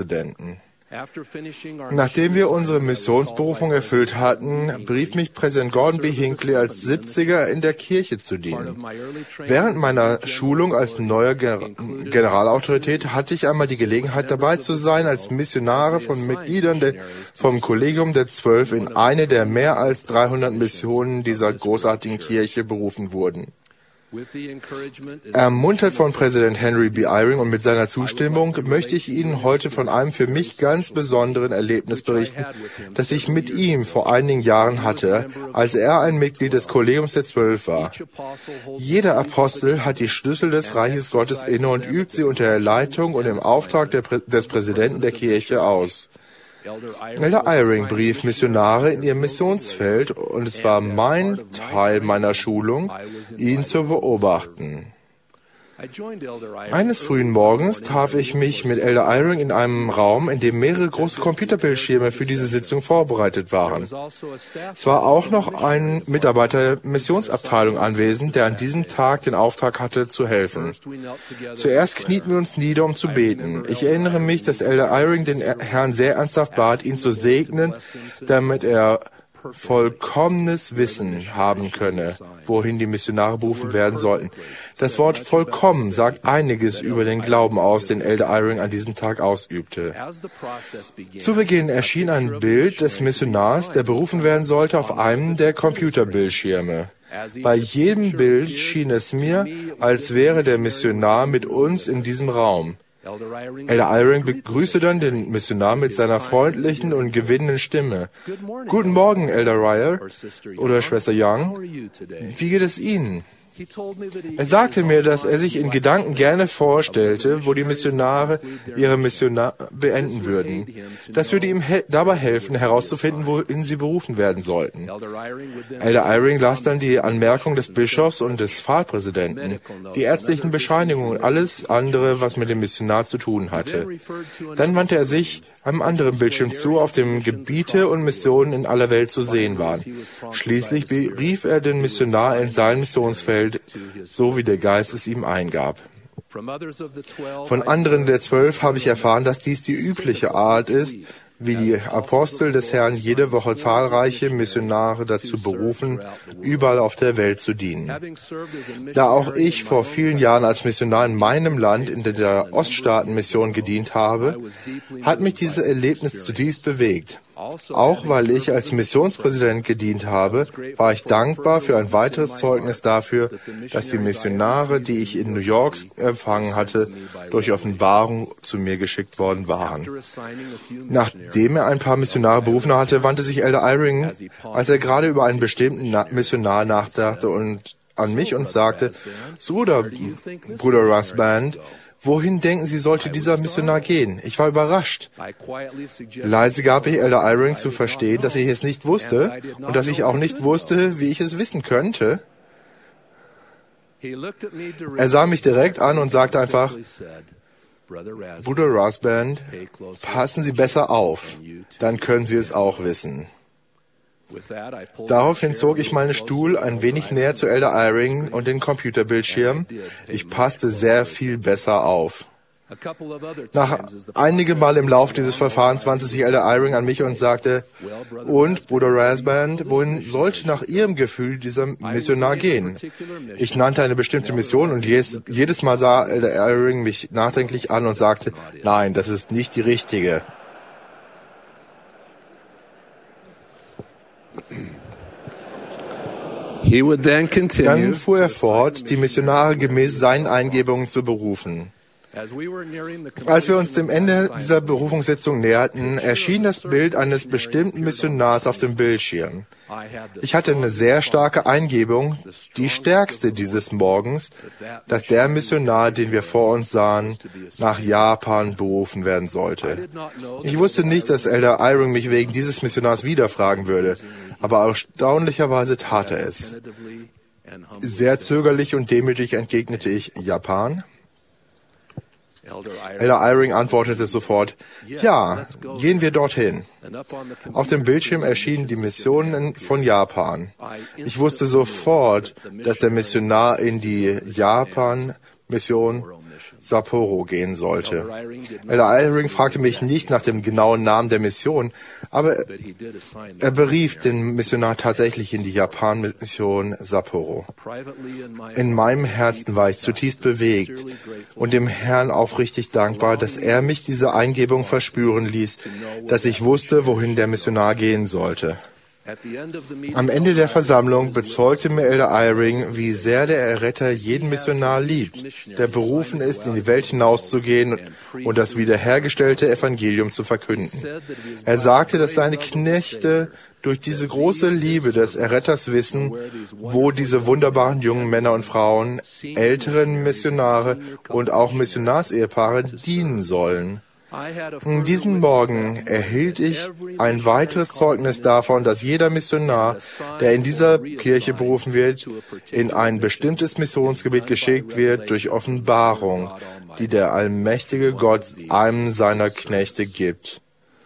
Nachdem wir unsere Missionsberufung erfüllt hatten, berief mich Präsident Gordon B. Hinckley als siebziger in der Kirche zu dienen. Während meiner Schulung als neuer Generalautorität hatte ich einmal die Gelegenheit dabei zu sein, als Missionare von Mitgliedern der, vom Kollegium der Zwölf in eine der mehr als dreihundert Missionen dieser großartigen Kirche berufen wurden. Ermuntert von Präsident Henry B. Eyring und mit seiner Zustimmung möchte ich Ihnen heute von einem für mich ganz besonderen Erlebnis berichten, das ich mit ihm vor einigen Jahren hatte, als er ein Mitglied des Kollegiums der Zwölf war. Jeder Apostel hat die Schlüssel des Reiches Gottes inne und übt sie unter der Leitung und im Auftrag der Prä- des Präsidenten der Kirche aus. Elder Eyring berief Missionare in ihr Missionsfeld und es war mein Teil meiner Schulung, ihn zu beobachten. Eines frühen Morgens traf ich mich mit Elder Eyring in einem Raum, in dem mehrere große Computerbildschirme für diese Sitzung vorbereitet waren. Es war auch noch ein Mitarbeiter der Missionsabteilung anwesend, der an diesem Tag den Auftrag hatte, zu helfen. Zuerst knieten wir uns nieder, um zu beten. Ich erinnere mich, dass Elder Eyring den Herrn sehr ernsthaft bat, ihn zu segnen, damit er vollkommenes Wissen haben könne, wohin die Missionare berufen werden sollten. Das Wort vollkommen sagt einiges über den Glauben aus, den Elder Eyring an diesem Tag ausübte. Zu Beginn erschien ein Bild des Missionars, der berufen werden sollte, auf einem der Computerbildschirme. Bei jedem Bild schien es mir, als wäre der Missionar mit uns in diesem Raum. Elder Eyring begrüßte dann den Missionar mit seiner freundlichen und gewinnenden Stimme. Guten Morgen, Elder Ryer oder Schwester Young. Wie geht es Ihnen? Er sagte mir, dass er sich in Gedanken gerne vorstellte, wo die Missionare ihre Mission beenden würden. Das würde ihm he- dabei helfen, herauszufinden, wohin sie berufen werden sollten. Elder Eyring las dann die Anmerkung des Bischofs und des Pfarrpräsidenten, die ärztlichen Bescheinigungen und alles andere, was mit dem Missionar zu tun hatte. Dann wandte er sich einem anderen Bildschirm zu, auf dem Gebiete und Missionen in aller Welt zu sehen waren. Schließlich berief er den Missionar in sein Missionsfeld, so wie der Geist es ihm eingab. Von anderen der Zwölf habe ich erfahren, dass dies die übliche Art ist, wie die Apostel des Herrn jede Woche zahlreiche Missionare dazu berufen, überall auf der Welt zu dienen. Da auch ich vor vielen Jahren als Missionar in meinem Land in der Oststaatenmission gedient habe, hat mich dieses Erlebnis zutiefst bewegt. Auch weil ich als Missionspräsident gedient habe, war ich dankbar für ein weiteres Zeugnis dafür, dass die Missionare, die ich in New York empfangen hatte, durch Offenbarung zu mir geschickt worden waren. Nachdem er ein paar Missionare berufen hatte, wandte sich Elder Eyring, als er gerade über einen bestimmten Missionar nachdachte, und an mich und sagte: Bruder, Bruder Rasband, Wohin denken Sie, sollte dieser Missionar gehen? Ich war überrascht. Leise gab ich Elder Eyring zu verstehen, dass ich es nicht wusste und dass ich auch nicht wusste, wie ich es wissen könnte. Er sah mich direkt an und sagte einfach, Bruder Rasband, passen Sie besser auf, dann können Sie es auch wissen. Daraufhin zog ich meinen Stuhl ein wenig näher zu Elder Eyring und den Computerbildschirm. Ich passte sehr viel besser auf. Nach einigem Mal im Lauf dieses Verfahrens wandte sich Elder Eyring an mich und sagte, und, Bruder Rasband, wohin sollte nach Ihrem Gefühl dieser Missionar gehen? Ich nannte eine bestimmte Mission und jedes, jedes Mal sah Elder Eyring mich nachdenklich an und sagte, nein, das ist nicht die richtige. Dann fuhr er fort, die Missionare gemäß seinen Eingebungen zu berufen. Als wir uns dem Ende dieser Berufungssitzung näherten, erschien das Bild eines bestimmten Missionars auf dem Bildschirm. Ich hatte eine sehr starke Eingebung, die stärkste dieses Morgens, dass der Missionar, den wir vor uns sahen, nach Japan berufen werden sollte. Ich wusste nicht, dass Elder Eyring mich wegen dieses Missionars wieder fragen würde, aber erstaunlicherweise tat er es. Sehr zögerlich und demütig entgegnete ich, Japan? Elder Eyring antwortete sofort, ja, gehen wir dorthin. Auf dem Bildschirm erschienen die Missionen von Japan. Ich wusste sofort, dass der Missionar in die Japan-Mission Sapporo gehen sollte. Elder Eyring fragte mich nicht nach dem genauen Namen der Mission, aber er berief den Missionar tatsächlich in die Japan-Mission Sapporo. In meinem Herzen war ich zutiefst bewegt und dem Herrn aufrichtig dankbar, dass er mich diese Eingebung verspüren ließ, dass ich wusste, wohin der Missionar gehen sollte. Am Ende der Versammlung bezeugte mir Elder Eyring, wie sehr der Erretter jeden Missionar liebt, der berufen ist, in die Welt hinauszugehen und das wiederhergestellte Evangelium zu verkünden. Er sagte, dass seine Knechte durch diese große Liebe des Erretters wissen, wo diese wunderbaren jungen Männer und Frauen, älteren Missionare und auch Missionarsehepaare dienen sollen. Diesen Morgen erhielt ich ein weiteres Zeugnis davon, dass jeder Missionar, der in dieser Kirche berufen wird, in ein bestimmtes Missionsgebiet geschickt wird durch Offenbarung, die der allmächtige Gott einem seiner Knechte gibt.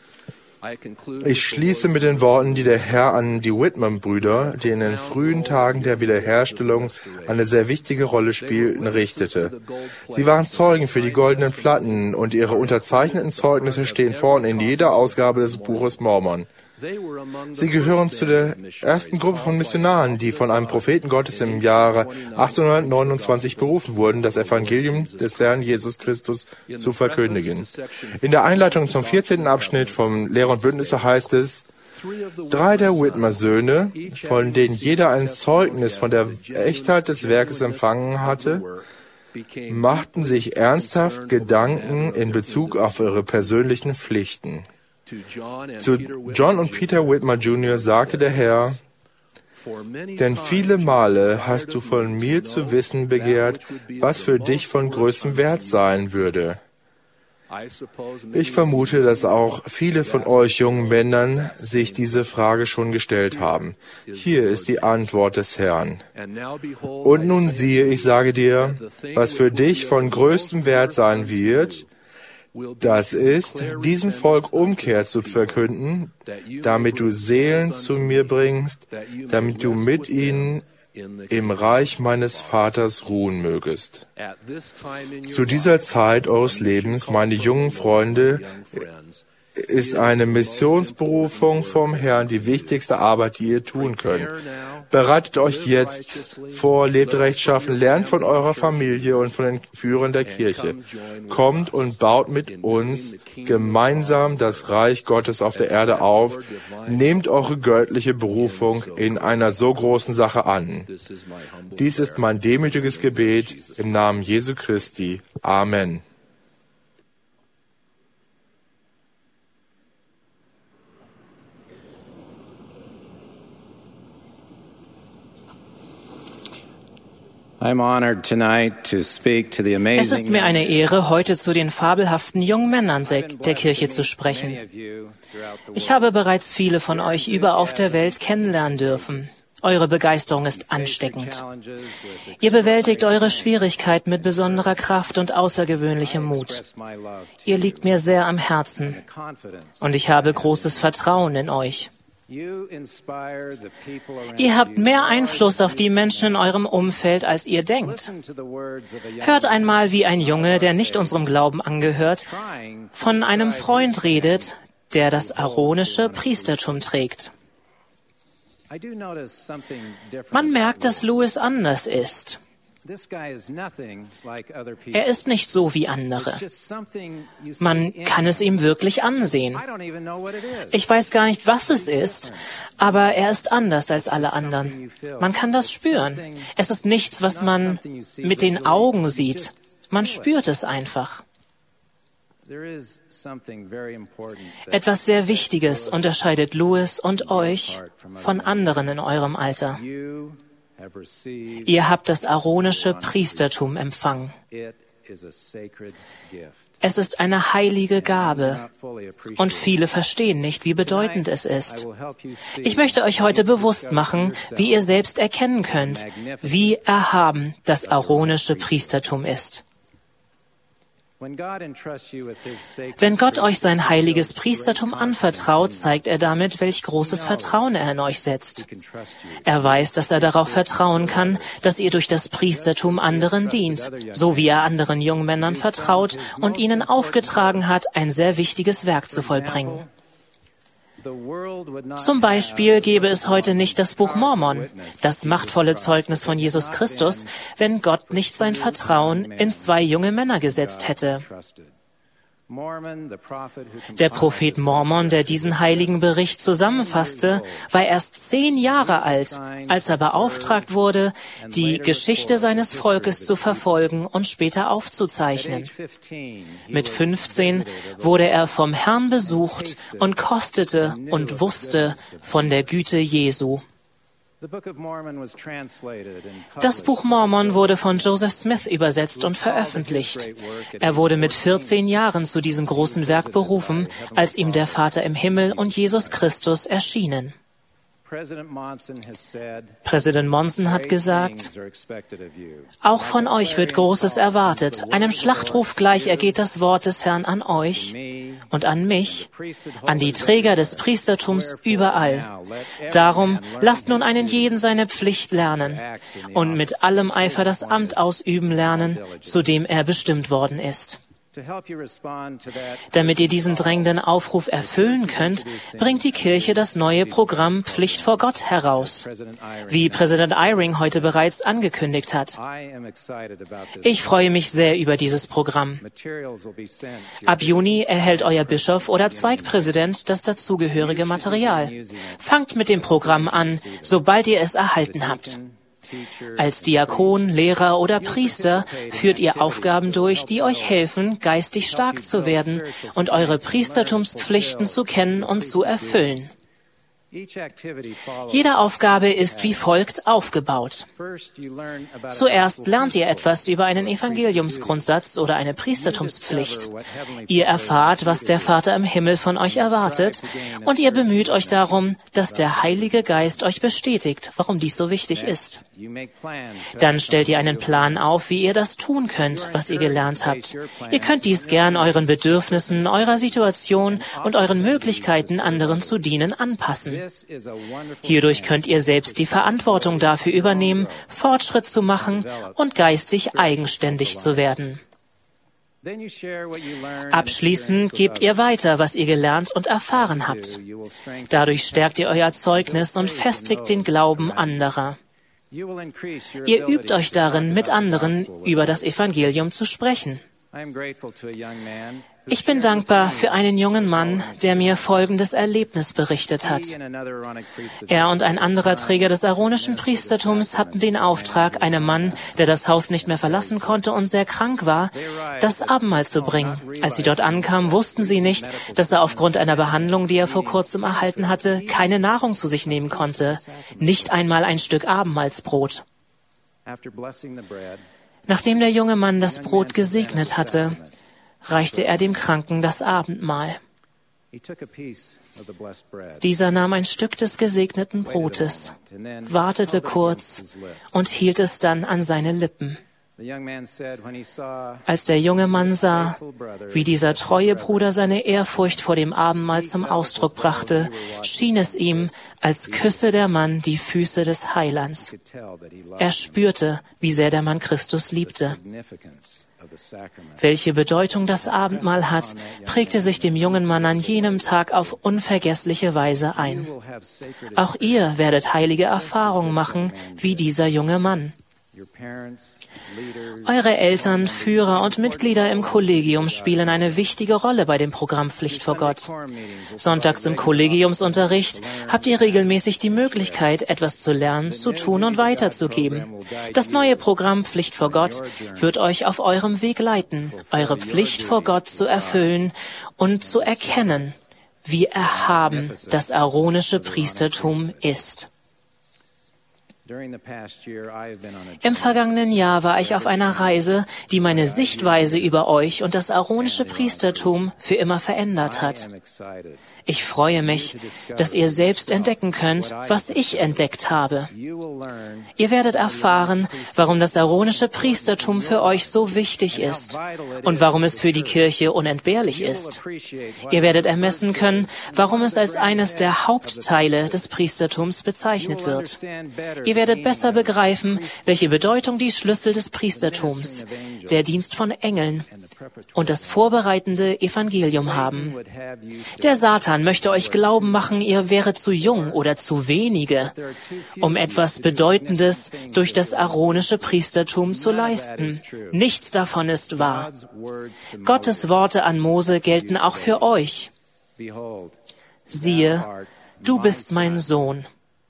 Ich schließe mit den Worten, die der Herr an die Whitman-Brüder, die in den frühen Tagen der Wiederherstellung eine sehr wichtige Rolle spielten, richtete. Sie waren Zeugen für die goldenen Platten und ihre unterzeichneten Zeugnisse stehen vorn in jeder Ausgabe des Buches Mormon. Sie gehören zu der ersten Gruppe von Missionaren, die von einem Propheten Gottes im Jahre achtzehnhundertneunundzwanzig berufen wurden, das Evangelium des Herrn Jesus Christus zu verkündigen. In der Einleitung zum vierzehnten Abschnitt vom Lehre und Bündnisse heißt es, drei der Whitmer-Söhne, von denen jeder ein Zeugnis von der Echtheit des Werkes empfangen hatte, machten sich ernsthaft Gedanken in Bezug auf ihre persönlichen Pflichten. Zu John und Peter Whitmer Junior sagte der Herr, denn viele Male hast du von mir zu wissen begehrt, was für dich von größtem Wert sein würde. Ich vermute, dass auch viele von euch jungen Männern sich diese Frage schon gestellt haben. Hier ist die Antwort des Herrn. Und nun siehe, ich sage dir, was für dich von größtem Wert sein wird, das ist, diesem Volk Umkehr zu verkünden, damit du Seelen zu mir bringst, damit du mit ihnen im Reich meines Vaters ruhen mögest. Zu dieser Zeit eures Lebens, meine jungen Freunde, ist eine Missionsberufung vom Herrn die wichtigste Arbeit, die ihr tun könnt. Bereitet euch jetzt vor, lebt rechtschaffen, lernt von eurer Familie und von den Führern der Kirche. Kommt und baut mit uns gemeinsam das Reich Gottes auf der Erde auf. Nehmt eure göttliche Berufung in einer so großen Sache an. Dies ist mein demütiges Gebet im Namen Jesu Christi. Amen. Es ist mir eine Ehre, heute zu den fabelhaften jungen Männern der Kirche zu sprechen. Ich habe bereits viele von euch überall auf der Welt kennenlernen dürfen. Eure Begeisterung ist ansteckend. Ihr bewältigt eure Schwierigkeiten mit besonderer Kraft und außergewöhnlichem Mut. Ihr liegt mir sehr am Herzen und ich habe großes Vertrauen in euch. Ihr habt mehr Einfluss auf die Menschen in eurem Umfeld, als ihr denkt. Hört einmal, wie ein Junge, der nicht unserem Glauben angehört, von einem Freund redet, der das aaronische Priestertum trägt. Man merkt, dass Louis anders ist. Er ist nicht so wie andere. Man kann es ihm wirklich ansehen. Ich weiß gar nicht, was es ist, aber er ist anders als alle anderen. Man kann das spüren. Es ist nichts, was man mit den Augen sieht. Man spürt es einfach. Etwas sehr Wichtiges unterscheidet Louis und euch von anderen in eurem Alter. Ihr habt das aaronische Priestertum empfangen. Es ist eine heilige Gabe und viele verstehen nicht, wie bedeutend es ist. Ich möchte euch heute bewusst machen, wie ihr selbst erkennen könnt, wie erhaben das aaronische Priestertum ist. Wenn Gott euch sein heiliges Priestertum anvertraut, zeigt er damit, welch großes Vertrauen er in euch setzt. Er weiß, dass er darauf vertrauen kann, dass ihr durch das Priestertum anderen dient, so wie er anderen jungen Männern vertraut und ihnen aufgetragen hat, ein sehr wichtiges Werk zu vollbringen. Zum Beispiel gäbe es heute nicht das Buch Mormon, das machtvolle Zeugnis von Jesus Christus, wenn Gott nicht sein Vertrauen in zwei junge Männer gesetzt hätte. Der Prophet Mormon, der diesen heiligen Bericht zusammenfasste, war erst zehn Jahre alt, als er beauftragt wurde, die Geschichte seines Volkes zu verfolgen und später aufzuzeichnen. Mit fünfzehn wurde er vom Herrn besucht und kostete und wusste von der Güte Jesu. Das Buch Mormon wurde von Joseph Smith übersetzt und veröffentlicht. Er wurde mit vierzehn Jahren zu diesem großen Werk berufen, als ihm der Vater im Himmel und Jesus Christus erschienen. Präsident Monson hat gesagt, auch von euch wird Großes erwartet. Einem Schlachtruf gleich ergeht das Wort des Herrn an euch und an mich, an die Träger des Priestertums überall. Darum lasst nun einen jeden seine Pflicht lernen und mit allem Eifer das Amt ausüben lernen, zu dem er bestimmt worden ist. Damit ihr diesen drängenden Aufruf erfüllen könnt, bringt die Kirche das neue Programm Pflicht vor Gott heraus, wie Präsident Eyring heute bereits angekündigt hat. Ich freue mich sehr über dieses Programm. Ab Juni erhält euer Bischof oder Zweigpräsident das dazugehörige Material. Fangt mit dem Programm an, sobald ihr es erhalten habt. Als Diakon, Lehrer oder Priester führt ihr Aufgaben durch, die euch helfen, geistig stark zu werden und eure Priestertumspflichten zu kennen und zu erfüllen. Jede Aufgabe ist wie folgt aufgebaut. Zuerst lernt ihr etwas über einen Evangeliumsgrundsatz oder eine Priestertumspflicht. Ihr erfahrt, was der Vater im Himmel von euch erwartet, und ihr bemüht euch darum, dass der Heilige Geist euch bestätigt, warum dies so wichtig ist. Dann stellt ihr einen Plan auf, wie ihr das tun könnt, was ihr gelernt habt. Ihr könnt dies gern euren Bedürfnissen, eurer Situation und euren Möglichkeiten, anderen zu dienen, anpassen. Hierdurch könnt ihr selbst die Verantwortung dafür übernehmen, Fortschritt zu machen und geistig eigenständig zu werden. Abschließend gebt ihr weiter, was ihr gelernt und erfahren habt. Dadurch stärkt ihr euer Zeugnis und festigt den Glauben anderer. Ihr übt euch darin, mit anderen über das Evangelium zu sprechen. Ich bin dankbar für einen jungen Mann, der mir folgendes Erlebnis berichtet hat. Er und ein anderer Träger des aaronischen Priestertums hatten den Auftrag, einem Mann, der das Haus nicht mehr verlassen konnte und sehr krank war, das Abendmahl zu bringen. Als sie dort ankamen, wussten sie nicht, dass er aufgrund einer Behandlung, die er vor kurzem erhalten hatte, keine Nahrung zu sich nehmen konnte, nicht einmal ein Stück Abendmahlsbrot. Nachdem der junge Mann das Brot gesegnet hatte, reichte er dem Kranken das Abendmahl. Dieser nahm ein Stück des gesegneten Brotes, wartete kurz und hielt es dann an seine Lippen. Als der junge Mann sah, wie dieser treue Bruder seine Ehrfurcht vor dem Abendmahl zum Ausdruck brachte, schien es ihm, als küsse der Mann die Füße des Heilands. Er spürte, wie sehr der Mann Christus liebte. Welche Bedeutung das Abendmahl hat, prägte sich dem jungen Mann an jenem Tag auf unvergessliche Weise ein. Auch ihr werdet heilige Erfahrungen machen, wie dieser junge Mann. Eure Eltern, Führer und Mitglieder im Kollegium spielen eine wichtige Rolle bei dem Programm Pflicht vor Gott. Sonntags im Kollegiumsunterricht habt ihr regelmäßig die Möglichkeit, etwas zu lernen, zu tun und weiterzugeben. Das neue Programm Pflicht vor Gott wird euch auf eurem Weg leiten, eure Pflicht vor Gott zu erfüllen und zu erkennen, wie erhaben das aaronische Priestertum ist. Im vergangenen Jahr war ich auf einer Reise, die meine Sichtweise über euch und das aaronische Priestertum für immer verändert hat. Ich freue mich, dass ihr selbst entdecken könnt, was ich entdeckt habe. Ihr werdet erfahren, warum das aaronische Priestertum für euch so wichtig ist und warum es für die Kirche unentbehrlich ist. Ihr werdet ermessen können, warum es als eines der Hauptteile des Priestertums bezeichnet wird. Ihr werdet besser begreifen, welche Bedeutung die Schlüssel des Priestertums, der Dienst von Engeln und das vorbereitende Evangelium haben. Der Satan möchte euch glauben machen, ihr wäret zu jung oder zu wenige, um etwas Bedeutendes durch das aaronische Priestertum zu leisten. Nichts davon ist wahr. Gottes Worte an Mose gelten auch für euch. Siehe, du bist mein Sohn.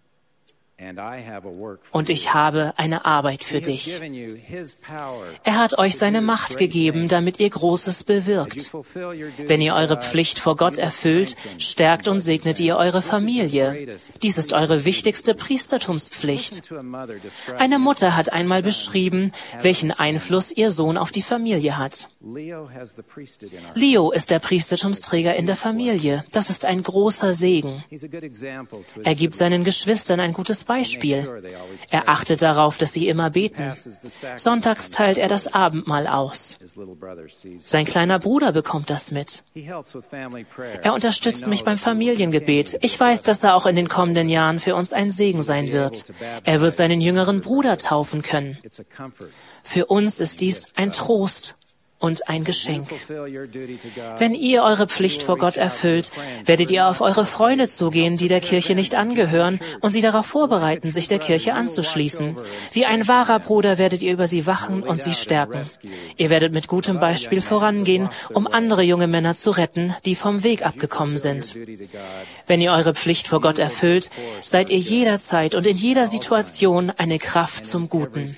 Und ich habe eine Arbeit für dich. Er hat euch seine Macht gegeben, damit ihr Großes bewirkt. Wenn ihr eure Pflicht vor Gott erfüllt, stärkt und segnet ihr eure Familie. Dies ist eure wichtigste Priestertumspflicht. Eine Mutter hat einmal beschrieben, welchen Einfluss ihr Sohn auf die Familie hat. Leo ist der Priestertumsträger in der Familie. Das ist ein großer Segen. Er gibt seinen Geschwistern ein gutes Beispiel. Er achtet darauf, dass sie immer beten. Sonntags teilt er das Abendmahl aus. Sein kleiner Bruder bekommt das mit. Er unterstützt mich beim Familiengebet. Ich weiß, dass er auch in den kommenden Jahren für uns ein Segen sein wird. Er wird seinen jüngeren Bruder taufen können. Für uns ist dies ein Trost und ein Geschenk. Wenn ihr eure Pflicht vor Gott erfüllt, werdet ihr auf eure Freunde zugehen, die der Kirche nicht angehören, und sie darauf vorbereiten, sich der Kirche anzuschließen. Wie ein wahrer Bruder werdet ihr über sie wachen und sie stärken. Ihr werdet mit gutem Beispiel vorangehen, um andere junge Männer zu retten, die vom Weg abgekommen sind. Wenn ihr eure Pflicht vor Gott erfüllt, seid ihr jederzeit und in jeder Situation eine Kraft zum Guten.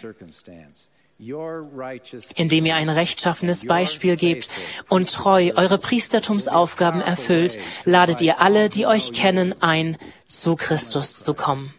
Indem ihr ein rechtschaffenes Beispiel gebt und treu eure Priestertumsaufgaben erfüllt, ladet ihr alle, die euch kennen, ein, zu Christus zu kommen.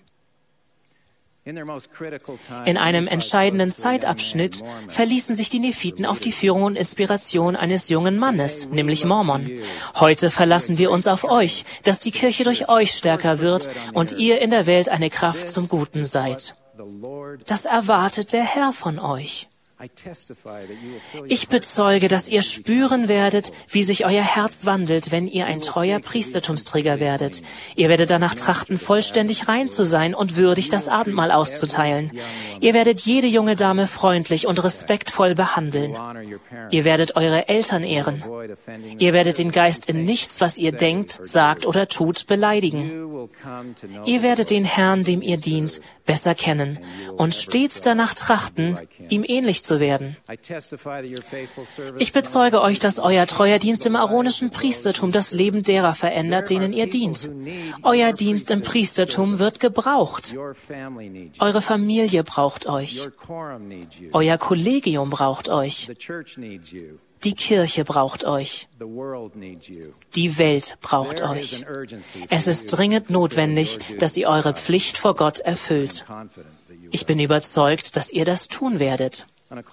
In einem entscheidenden Zeitabschnitt verließen sich die Nephiten auf die Führung und Inspiration eines jungen Mannes, nämlich Mormon. Heute verlassen wir uns auf euch, dass die Kirche durch euch stärker wird und ihr in der Welt eine Kraft zum Guten seid. Das erwartet der Herr von euch. Ich bezeuge, dass ihr spüren werdet, wie sich euer Herz wandelt, wenn ihr ein treuer Priestertumsträger werdet. Ihr werdet danach trachten, vollständig rein zu sein und würdig das Abendmahl auszuteilen. Ihr werdet jede junge Dame freundlich und respektvoll behandeln. Ihr werdet eure Eltern ehren. Ihr werdet den Geist in nichts, was ihr denkt, sagt oder tut, beleidigen. Ihr werdet den Herrn, dem ihr dient, besser kennen und stets danach trachten, ihm ähnlich zu werden. Ich bezeuge euch, dass euer treuer Dienst im aaronischen Priestertum das Leben derer verändert, denen ihr dient. Euer Dienst im Priestertum wird gebraucht. Eure Familie braucht euch. Euer Kollegium braucht euch. Die Kirche braucht euch. Die Welt braucht euch. Es ist dringend notwendig, dass ihr eure Pflicht vor Gott erfüllt. Ich bin überzeugt, dass ihr das tun werdet.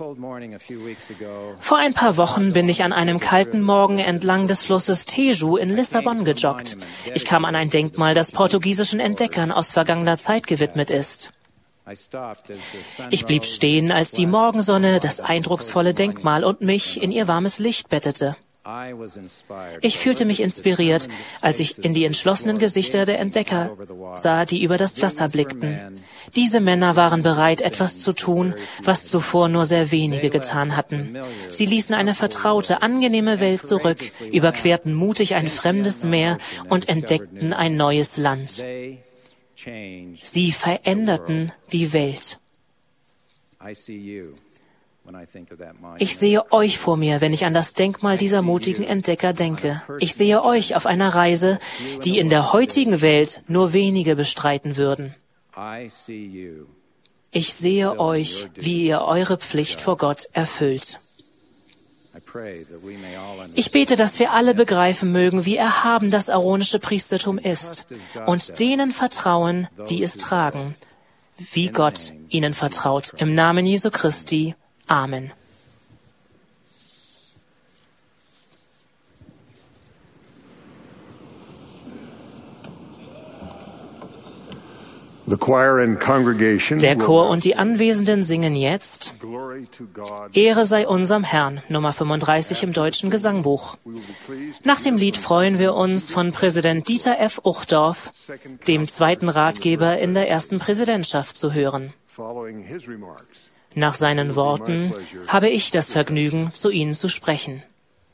Vor ein paar Wochen bin ich an einem kalten Morgen entlang des Flusses Tejo in Lissabon gejoggt. Ich kam an ein Denkmal, das portugiesischen Entdeckern aus vergangener Zeit gewidmet ist. Ich blieb stehen, als die Morgensonne das eindrucksvolle Denkmal und mich in ihr warmes Licht bettete. Ich fühlte mich inspiriert, als ich in die entschlossenen Gesichter der Entdecker sah, die über das Wasser blickten. Diese Männer waren bereit, etwas zu tun, was zuvor nur sehr wenige getan hatten. Sie ließen eine vertraute, angenehme Welt zurück, überquerten mutig ein fremdes Meer und entdeckten ein neues Land. Sie veränderten die Welt. Ich sehe euch vor mir, wenn ich an das Denkmal dieser mutigen Entdecker denke. Ich sehe euch auf einer Reise, die in der heutigen Welt nur wenige bestreiten würden. Ich sehe euch, wie ihr eure Pflicht vor Gott erfüllt. Ich bete, dass wir alle begreifen mögen, wie erhaben das aaronische Priestertum ist und denen vertrauen, die es tragen, wie Gott ihnen vertraut. Im Namen Jesu Christi. Amen. Der Chor und die Anwesenden singen jetzt Ehre sei unserem Herrn, Nummer fünfunddreißig im Deutschen Gesangbuch. Nach dem Lied freuen wir uns, von Präsident Dieter F. Uchtdorf, dem zweiten Ratgeber in der ersten Präsidentschaft, zu hören. Nach seinen Worten habe ich das Vergnügen, zu Ihnen zu sprechen.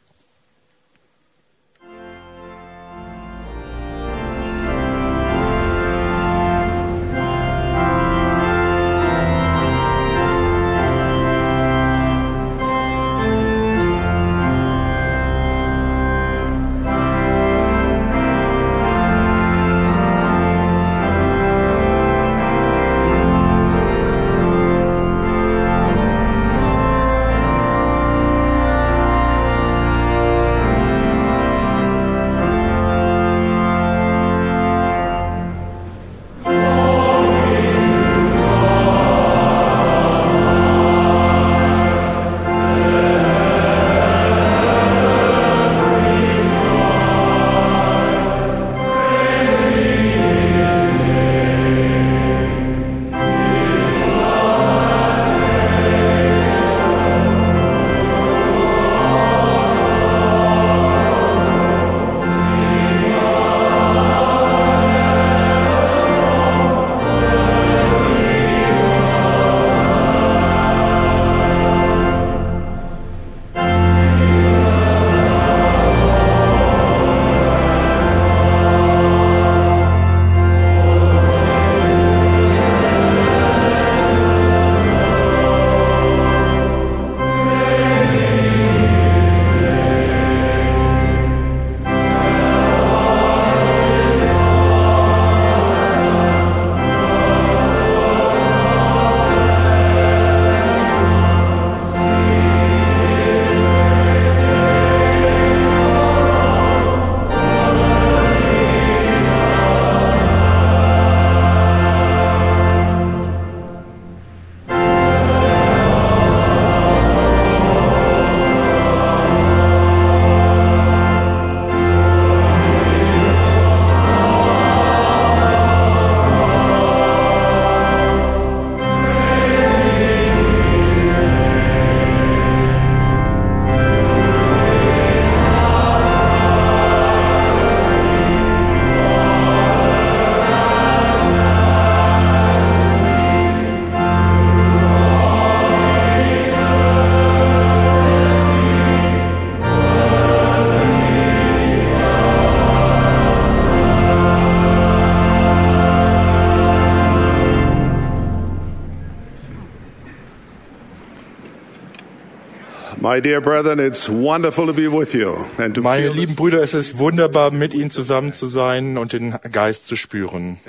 Meine lieben Brüder, es ist wunderbar, mit Ihnen zusammen zu sein und den Geist zu spüren.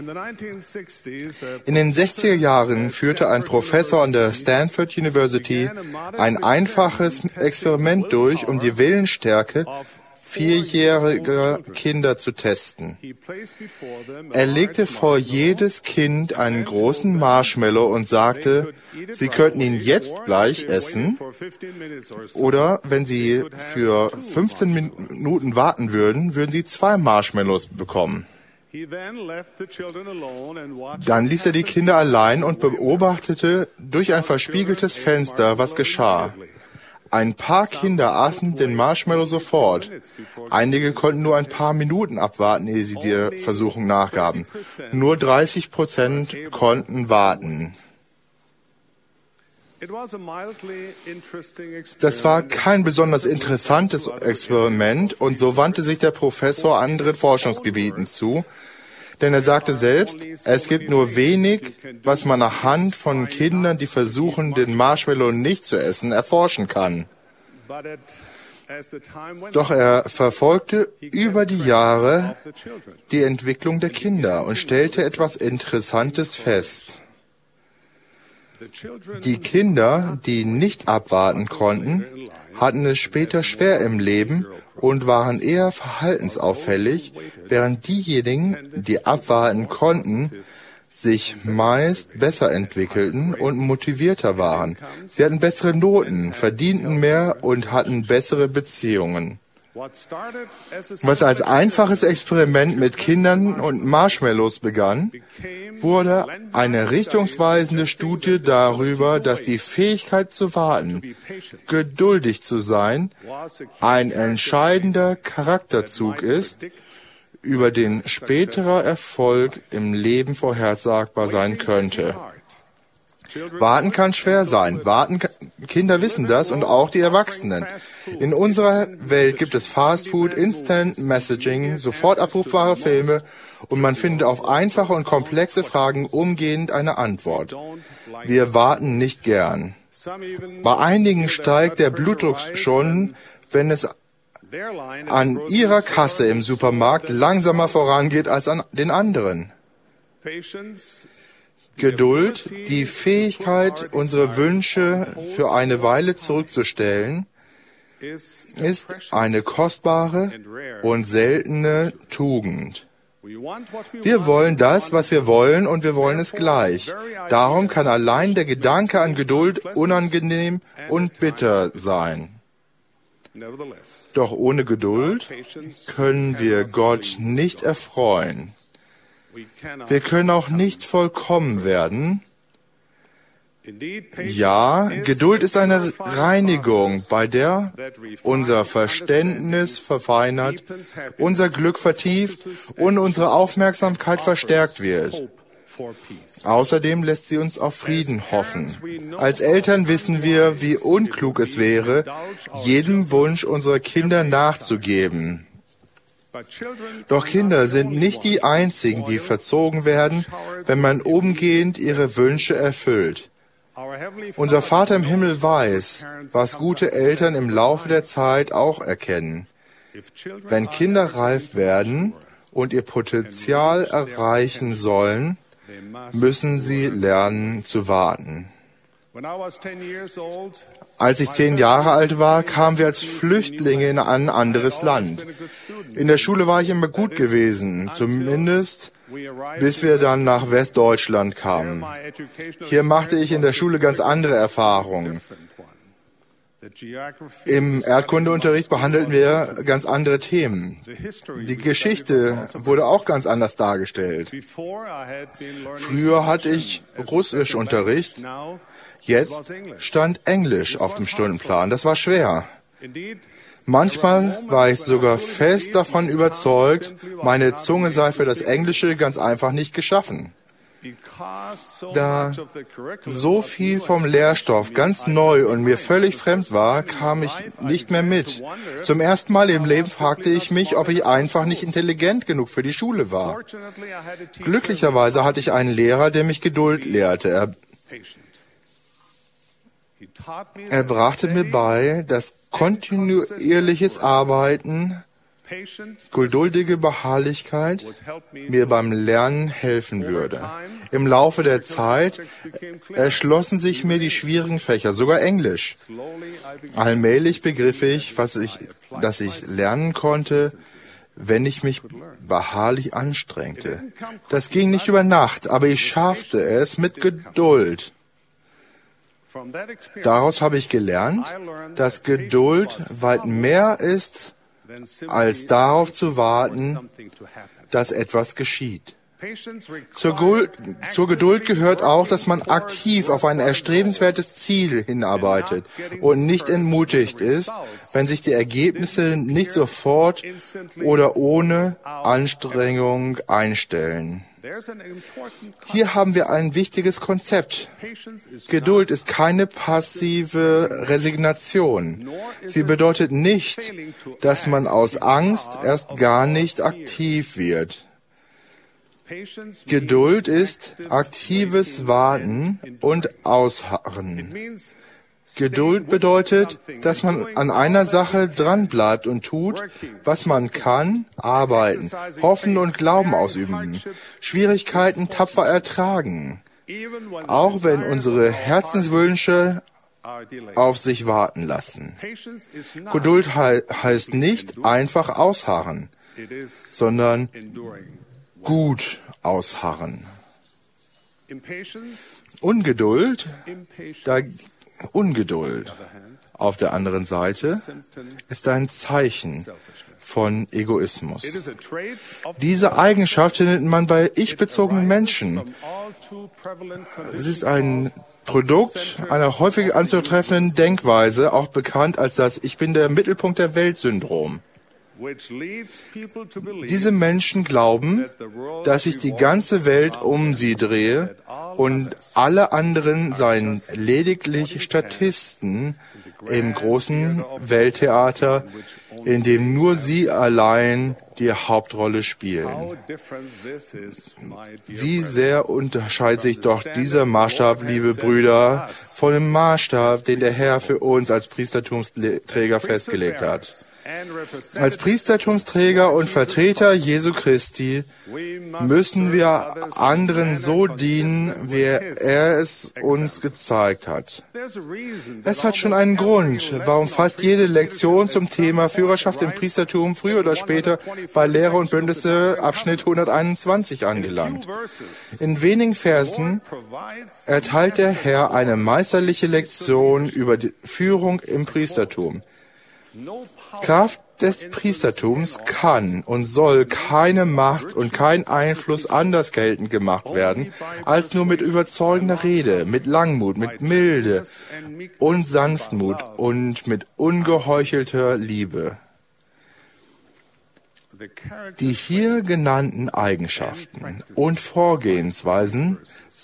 In den sechziger Jahren führte ein Professor an der Stanford University ein einfaches Experiment durch, um die Willensstärke vierjähriger Kinder zu testen. Er legte vor jedes Kind einen großen Marshmallow und sagte, sie könnten ihn jetzt gleich essen oder wenn sie für fünfzehn Minuten warten würden, würden sie zwei Marshmallows bekommen. Dann ließ er die Kinder allein und beobachtete durch ein verspiegeltes Fenster, was geschah. Ein paar Kinder aßen den Marshmallow sofort. Einige konnten nur ein paar Minuten abwarten, ehe sie der Versuchung nachgaben. Nur dreißig Prozent konnten warten. Das war kein besonders interessantes Experiment und so wandte sich der Professor anderen Forschungsgebieten zu, denn er sagte selbst, es gibt nur wenig, was man anhand von Kindern, die versuchen, den Marshmallow nicht zu essen, erforschen kann. Doch er verfolgte über die Jahre die Entwicklung der Kinder und stellte etwas Interessantes fest. Die Kinder, die nicht abwarten konnten, hatten es später schwer im Leben und waren eher verhaltensauffällig, während diejenigen, die abwarten konnten, sich meist besser entwickelten und motivierter waren. Sie hatten bessere Noten, verdienten mehr und hatten bessere Beziehungen. Was als einfaches Experiment mit Kindern und Marshmallows begann, wurde eine richtungsweisende Studie darüber, dass die Fähigkeit zu warten, geduldig zu sein, ein entscheidender Charakterzug ist, über den späterer Erfolg im Leben vorhersagbar sein könnte. Warten kann schwer sein. Warten, Kinder wissen das und auch die Erwachsenen. In unserer Welt gibt es Fast Food, Instant Messaging, sofort abrufbare Filme und man findet auf einfache und komplexe Fragen umgehend eine Antwort. Wir warten nicht gern. Bei einigen steigt der Blutdruck schon, wenn es an ihrer Kasse im Supermarkt langsamer vorangeht als an den anderen. Geduld, die Fähigkeit, unsere Wünsche für eine Weile zurückzustellen, ist eine kostbare und seltene Tugend. Wir wollen das, was wir wollen, und wir wollen es gleich. Darum kann allein der Gedanke an Geduld unangenehm und bitter sein. Doch ohne Geduld können wir Gott nicht erfreuen. Wir können auch nicht vollkommen werden. Ja, Geduld ist eine Reinigung, bei der unser Verständnis verfeinert, unser Glück vertieft und unsere Aufmerksamkeit verstärkt wird. Außerdem lässt sie uns auf Frieden hoffen. Als Eltern wissen wir, wie unklug es wäre, jedem Wunsch unserer Kinder nachzugeben. Doch Kinder sind nicht die einzigen, die verzogen werden, wenn man umgehend ihre Wünsche erfüllt. Unser Vater im Himmel weiß, was gute Eltern im Laufe der Zeit auch erkennen. Wenn Kinder reif werden und ihr Potenzial erreichen sollen, müssen sie lernen zu warten. Als ich zehn Jahre alt war, kamen wir als Flüchtlinge in ein anderes Land. In der Schule war ich immer gut gewesen, zumindest bis wir dann nach Westdeutschland kamen. Hier machte ich in der Schule ganz andere Erfahrungen. Im Erdkundeunterricht behandelten wir ganz andere Themen. Die Geschichte wurde auch ganz anders dargestellt. Früher hatte ich Russischunterricht, jetzt stand Englisch auf dem Stundenplan. Das war schwer. Manchmal war ich sogar fest davon überzeugt, meine Zunge sei für das Englische ganz einfach nicht geschaffen. Da so viel vom Lehrstoff ganz neu und mir völlig fremd war, kam ich nicht mehr mit. Zum ersten Mal im Leben fragte ich mich, ob ich einfach nicht intelligent genug für die Schule war. Glücklicherweise hatte ich einen Lehrer, der mich Geduld lehrte. Er Er brachte mir bei, dass kontinuierliches Arbeiten geduldige Beharrlichkeit mir beim Lernen helfen würde. Im Laufe der Zeit erschlossen sich mir die schwierigen Fächer, sogar Englisch. Allmählich begriff ich, was ich, dass ich lernen konnte, wenn ich mich beharrlich anstrengte. Das ging nicht über Nacht, aber ich schaffte es mit Geduld. Daraus habe ich gelernt, dass Geduld weit mehr ist, als darauf zu warten, dass etwas geschieht. Zur, Gul- zur Geduld gehört auch, dass man aktiv auf ein erstrebenswertes Ziel hinarbeitet und nicht entmutigt ist, wenn sich die Ergebnisse nicht sofort oder ohne Anstrengung einstellen. Hier haben wir ein wichtiges Konzept. Geduld ist keine passive Resignation. Sie bedeutet nicht, dass man aus Angst erst gar nicht aktiv wird. Geduld ist aktives Warten und Ausharren. Geduld bedeutet, dass man an einer Sache dranbleibt und tut, was man kann, arbeiten, hoffen und Glauben ausüben, Schwierigkeiten tapfer ertragen, auch wenn unsere Herzenswünsche auf sich warten lassen. Geduld he- heißt nicht einfach ausharren, sondern gut ausharren. Ungeduld, da Ungeduld auf der anderen Seite ist ein Zeichen von Egoismus. Diese Eigenschaft findet man bei ich-bezogenen Menschen. Es ist ein Produkt einer häufig anzutreffenden Denkweise, auch bekannt als das Ich bin der Mittelpunkt der Welt-Syndrom. Diese Menschen glauben, dass sich die ganze Welt um sie drehe und alle anderen seien lediglich Statisten im großen Welttheater, in dem nur sie allein die Hauptrolle spielen. Wie sehr unterscheidet sich doch dieser Maßstab, liebe Brüder, von dem Maßstab, den der Herr für uns als Priestertumsträger festgelegt hat. Als Priestertumsträger und Vertreter Jesu Christi müssen wir anderen so dienen, wie er es uns gezeigt hat. Es hat schon einen Grund, warum fast jede Lektion zum Thema Führerschaft im Priestertum früher oder später bei Lehre und Bündnisse Abschnitt hunderteinundzwanzig angelangt. In wenigen Versen erteilt der Herr eine meisterliche Lektion über die Führung im Priestertum. Kraft des Priestertums kann und soll keine Macht und kein Einfluss anders geltend gemacht werden, als nur mit überzeugender Rede, mit Langmut, mit Milde und Sanftmut und mit ungeheuchelter Liebe. Die hier genannten Eigenschaften und Vorgehensweisen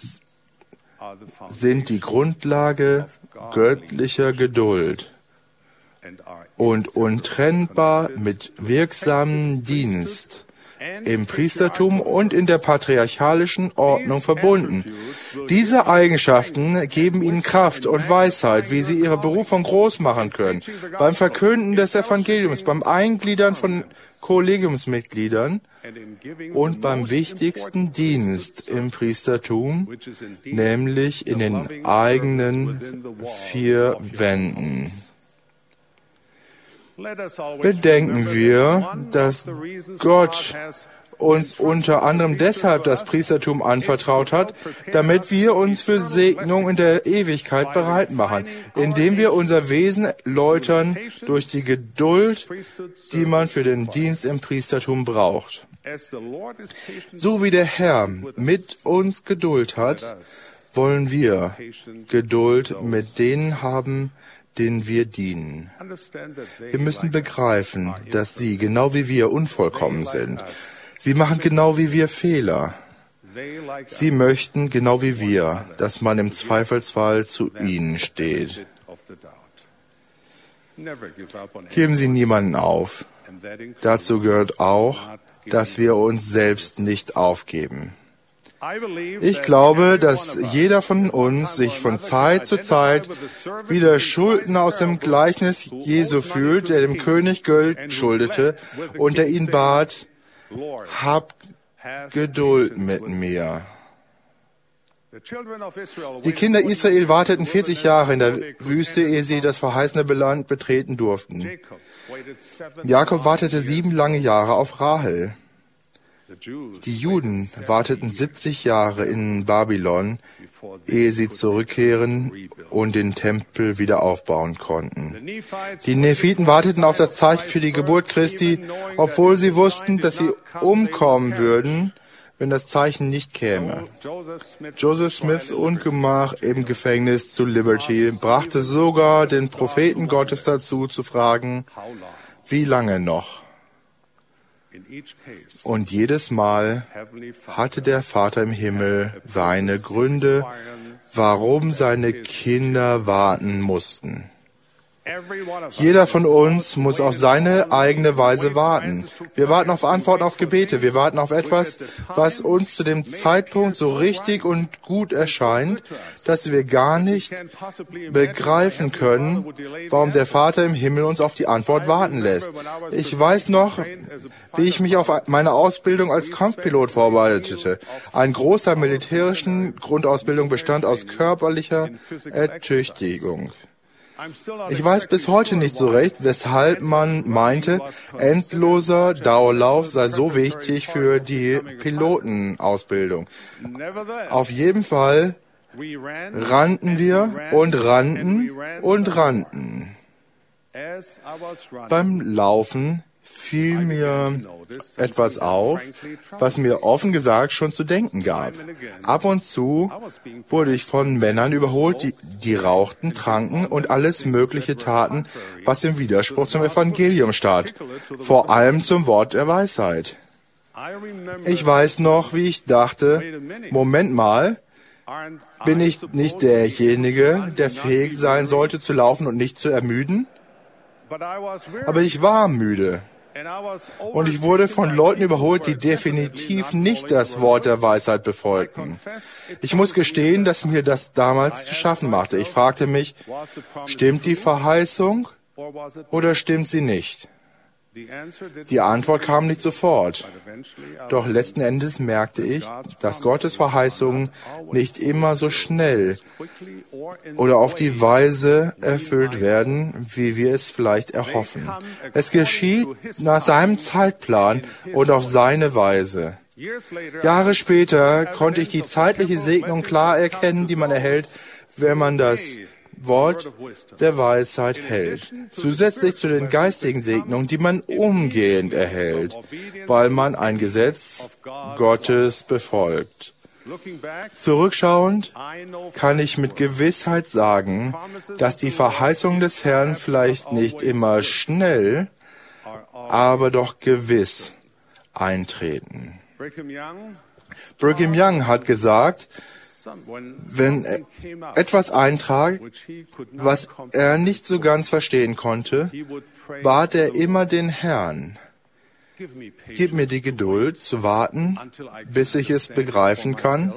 sind die Grundlage göttlicher Geduld und untrennbar mit wirksamem Dienst im Priestertum und in der patriarchalischen Ordnung verbunden. Diese Eigenschaften geben ihnen Kraft und Weisheit, wie sie ihre Berufung groß machen können, beim Verkünden des Evangeliums, beim Eingliedern von Kollegiumsmitgliedern und beim wichtigsten Dienst im Priestertum, nämlich in den eigenen vier Wänden. Bedenken wir, dass Gott uns unter anderem deshalb das Priestertum anvertraut hat, damit wir uns für Segnung in der Ewigkeit bereit machen, indem wir unser Wesen läutern durch die Geduld, die man für den Dienst im Priestertum braucht. So wie der Herr mit uns Geduld hat, wollen wir Geduld mit denen haben, denen wir dienen. Wir müssen begreifen, dass sie, genau wie wir, unvollkommen sind. Sie machen genau wie wir Fehler. Sie möchten, genau wie wir, dass man im Zweifelsfall zu ihnen steht. Geben Sie niemanden auf. Dazu gehört auch, dass wir uns selbst nicht aufgeben. Ich glaube, dass jeder von uns sich von Zeit zu Zeit wie der Schuldner aus dem Gleichnis Jesu fühlt, der dem König Geld schuldete und der ihn bat, hab Geduld mit mir. Die Kinder Israel warteten vierzig Jahre in der Wüste, ehe sie das verheißene Land betreten durften. Jakob wartete sieben lange Jahre auf Rahel. Die Juden warteten siebzig Jahre in Babylon, ehe sie zurückkehren und den Tempel wieder aufbauen konnten. Die Nephiten warteten auf das Zeichen für die Geburt Christi, obwohl sie wussten, dass sie umkommen würden, wenn das Zeichen nicht käme. Joseph Smiths Ungemach im Gefängnis zu Liberty brachte sogar den Propheten Gottes dazu, zu fragen, wie lange noch? Und jedes Mal hatte der Vater im Himmel seine Gründe, warum seine Kinder warten mussten. Jeder von uns muss auf seine eigene Weise warten. Wir warten auf Antworten auf Gebete. Wir warten auf etwas, was uns zu dem Zeitpunkt so richtig und gut erscheint, dass wir gar nicht begreifen können, warum der Vater im Himmel uns auf die Antwort warten lässt. Ich weiß noch, wie ich mich auf meine Ausbildung als Kampfpilot vorbereitete. Ein Großteil militärischen Grundausbildung bestand aus körperlicher Ertüchtigung. Ich weiß bis heute nicht so recht, weshalb man meinte, endloser Dauerlauf sei so wichtig für die Pilotenausbildung. Auf jeden Fall rannten wir und rannten und rannten. Beim Laufen fiel mir etwas auf, was mir offen gesagt schon zu denken gab. Ab und zu wurde ich von Männern überholt, die, die rauchten, tranken und alles Mögliche taten, was im Widerspruch zum Evangelium stand, vor allem zum Wort der Weisheit. Ich weiß noch, wie ich dachte, Moment mal, bin ich nicht derjenige, der fähig sein sollte zu laufen und nicht zu ermüden? Aber ich war müde. Und ich wurde von Leuten überholt, die definitiv nicht das Wort der Weisheit befolgten. Ich muss gestehen, dass mir das damals zu schaffen machte. Ich fragte mich, stimmt die Verheißung oder stimmt sie nicht? Die Antwort kam nicht sofort. Doch letzten Endes merkte ich, dass Gottes Verheißungen nicht immer so schnell oder auf die Weise erfüllt werden, wie wir es vielleicht erhoffen. Es geschieht nach seinem Zeitplan und auf seine Weise. Jahre später konnte ich die zeitliche Segnung klar erkennen, die man erhält, wenn man das Wort der Weisheit hält. Zusätzlich zu den geistigen Segnungen, die man umgehend erhält, weil man ein Gesetz Gottes befolgt. Zurückschauend kann ich mit Gewissheit sagen, dass die Verheißungen des Herrn vielleicht nicht immer schnell, aber doch gewiss eintreten. Brigham Young hat gesagt, wenn etwas eintrat, was er nicht so ganz verstehen konnte, bat er immer den Herrn, gib mir die Geduld zu warten, bis ich es begreifen kann.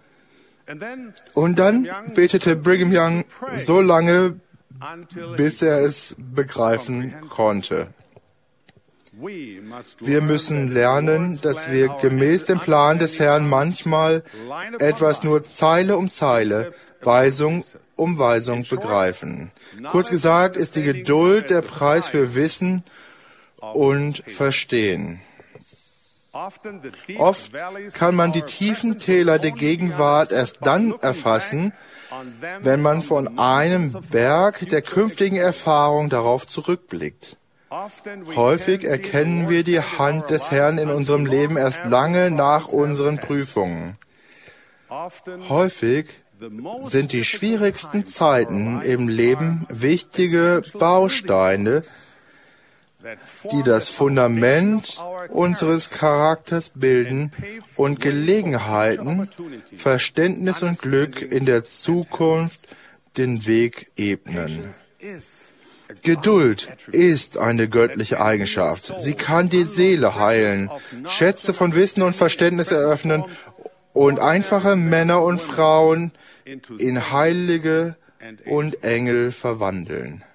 Und dann betete Brigham Young so lange, bis er es begreifen konnte. Wir müssen lernen, dass wir gemäß dem Plan des Herrn manchmal etwas nur Zeile um Zeile, Weisung um Weisung begreifen. Kurz gesagt ist die Geduld der Preis für Wissen und Verstehen. Oft kann man die tiefen Täler der Gegenwart erst dann erfassen, wenn man von einem Berg der künftigen Erfahrung darauf zurückblickt. Häufig erkennen wir die Hand des Herrn in unserem Leben erst lange nach unseren Prüfungen. Häufig sind die schwierigsten Zeiten im Leben wichtige Bausteine, die das Fundament unseres Charakters bilden und Gelegenheiten, Verständnis und Glück in der Zukunft den Weg ebnen. Geduld ist eine göttliche Eigenschaft. Sie kann die Seele heilen, Schätze von Wissen und Verständnis eröffnen und einfache Männer und Frauen in Heilige und Engel verwandeln.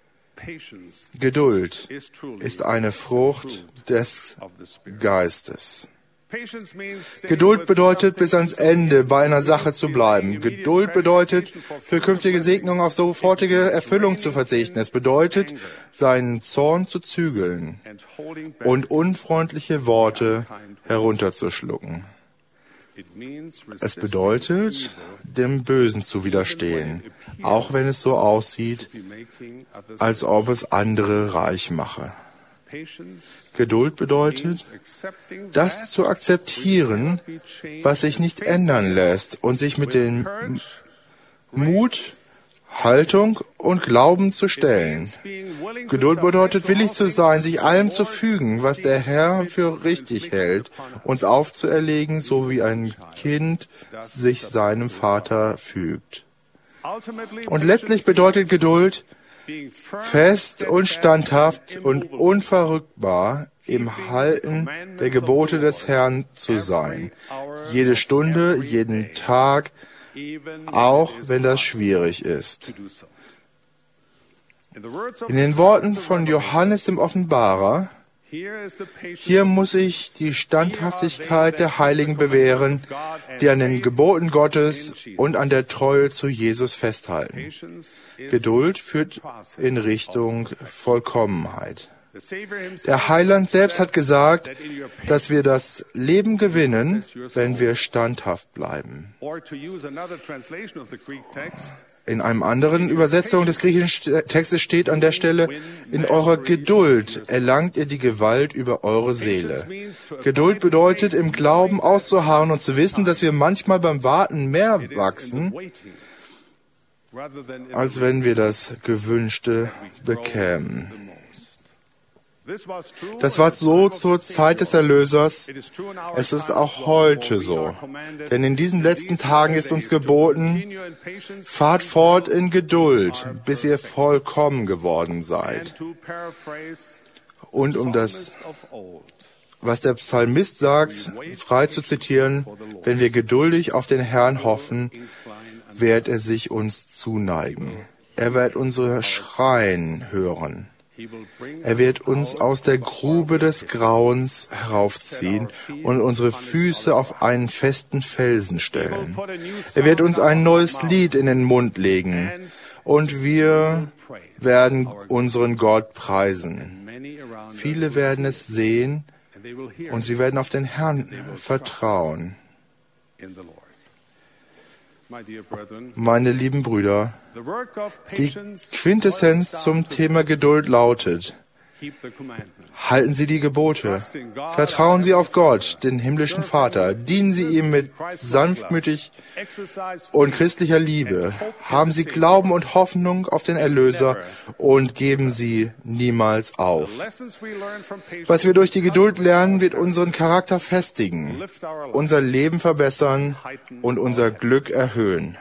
Geduld ist eine Frucht des Geistes. Geduld bedeutet, bis ans Ende bei einer Sache zu bleiben. Geduld bedeutet, für künftige Segnungen auf sofortige Erfüllung zu verzichten. Es bedeutet, seinen Zorn zu zügeln und unfreundliche Worte herunterzuschlucken. Es bedeutet, dem Bösen zu widerstehen, auch wenn es so aussieht, als ob es andere reich mache. Geduld bedeutet, das zu akzeptieren, was sich nicht ändern lässt, und sich mit dem Mut, Haltung und Glauben zu stellen. Geduld bedeutet, willig zu sein, sich allem zu fügen, was der Herr für richtig hält, uns aufzuerlegen, so wie ein Kind sich seinem Vater fügt. Und letztlich bedeutet Geduld, fest und standhaft und unverrückbar im Halten der Gebote des Herrn zu sein. Jede Stunde, jeden Tag, auch wenn das schwierig ist. In den Worten von Johannes dem Offenbarer: Hier muss ich die Standhaftigkeit der Heiligen bewähren, die an den Geboten Gottes und an der Treue zu Jesus festhalten. Geduld führt in Richtung Vollkommenheit. Der Heiland selbst hat gesagt, dass wir das Leben gewinnen, wenn wir standhaft bleiben. In einem anderen Übersetzung des griechischen Textes steht an der Stelle: In eurer Geduld erlangt ihr die Gewalt über eure Seele. Geduld bedeutet, im Glauben auszuharren und zu wissen, dass wir manchmal beim Warten mehr wachsen, als wenn wir das Gewünschte bekämen. Das war so zur Zeit des Erlösers. Es ist auch heute so. Denn in diesen letzten Tagen ist uns geboten: Fahrt fort in Geduld, bis ihr vollkommen geworden seid. Und um das, was der Psalmist sagt, frei zu zitieren: Wenn wir geduldig auf den Herrn hoffen, wird er sich uns zuneigen. Er wird unsere Schreien hören. Er wird uns aus der Grube des Grauens heraufziehen und unsere Füße auf einen festen Felsen stellen. Er wird uns ein neues Lied in den Mund legen, und wir werden unseren Gott preisen. Viele werden es sehen, und sie werden auf den Herrn vertrauen. Meine lieben Brüder, die Quintessenz zum Thema Geduld lautet: Halten Sie die Gebote, vertrauen Sie auf Gott, den himmlischen Vater, dienen Sie ihm mit sanftmütig und christlicher Liebe, haben Sie Glauben und Hoffnung auf den Erlöser und geben Sie niemals auf. Was wir durch die Geduld lernen, wird unseren Charakter festigen, unser Leben verbessern und unser Glück erhöhen.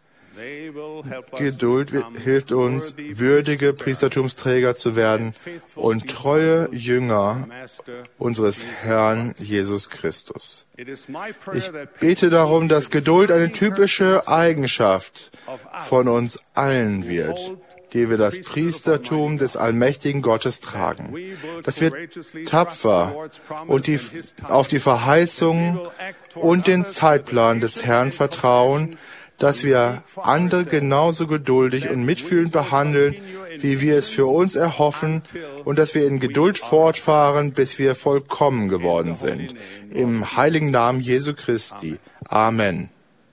Geduld hilft uns, würdige Priestertumsträger zu werden und treue Jünger unseres Herrn Jesus Christus. Ich bete darum, dass Geduld eine typische Eigenschaft von uns allen wird, die wir das Priestertum des allmächtigen Gottes tragen. Dass wir tapfer und die, auf die Verheißungen und den Zeitplan des Herrn vertrauen, dass wir andere genauso geduldig und mitfühlend behandeln, wie wir es für uns erhoffen, und dass wir in Geduld fortfahren, bis wir vollkommen geworden sind. Im heiligen Namen Jesu Christi. Amen.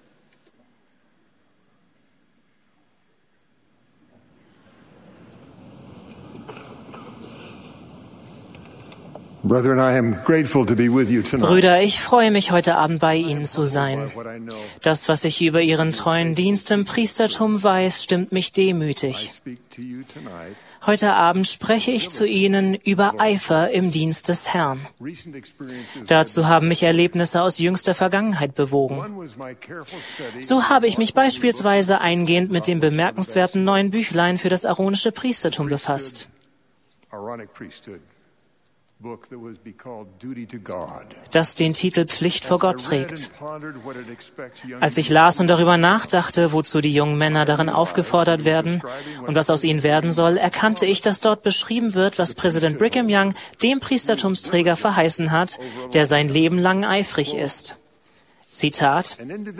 Brüder, ich freue mich, heute Abend bei Ihnen zu sein. Das, was ich über Ihren treuen Dienst im Priestertum weiß, stimmt mich demütig. Heute Abend spreche ich zu Ihnen über Eifer im Dienst des Herrn. Dazu haben mich Erlebnisse aus jüngster Vergangenheit bewogen. So habe ich mich beispielsweise eingehend mit dem bemerkenswerten neuen Büchlein für das aaronische Priestertum befasst. das den Titel Pflicht vor Gott trägt. Als ich las und darüber nachdachte, wozu die jungen Männer darin aufgefordert werden und was aus ihnen werden soll, erkannte ich, dass dort beschrieben wird, was Präsident Brigham Young dem Priestertumsträger verheißen hat, der sein Leben lang eifrig ist. Zitat: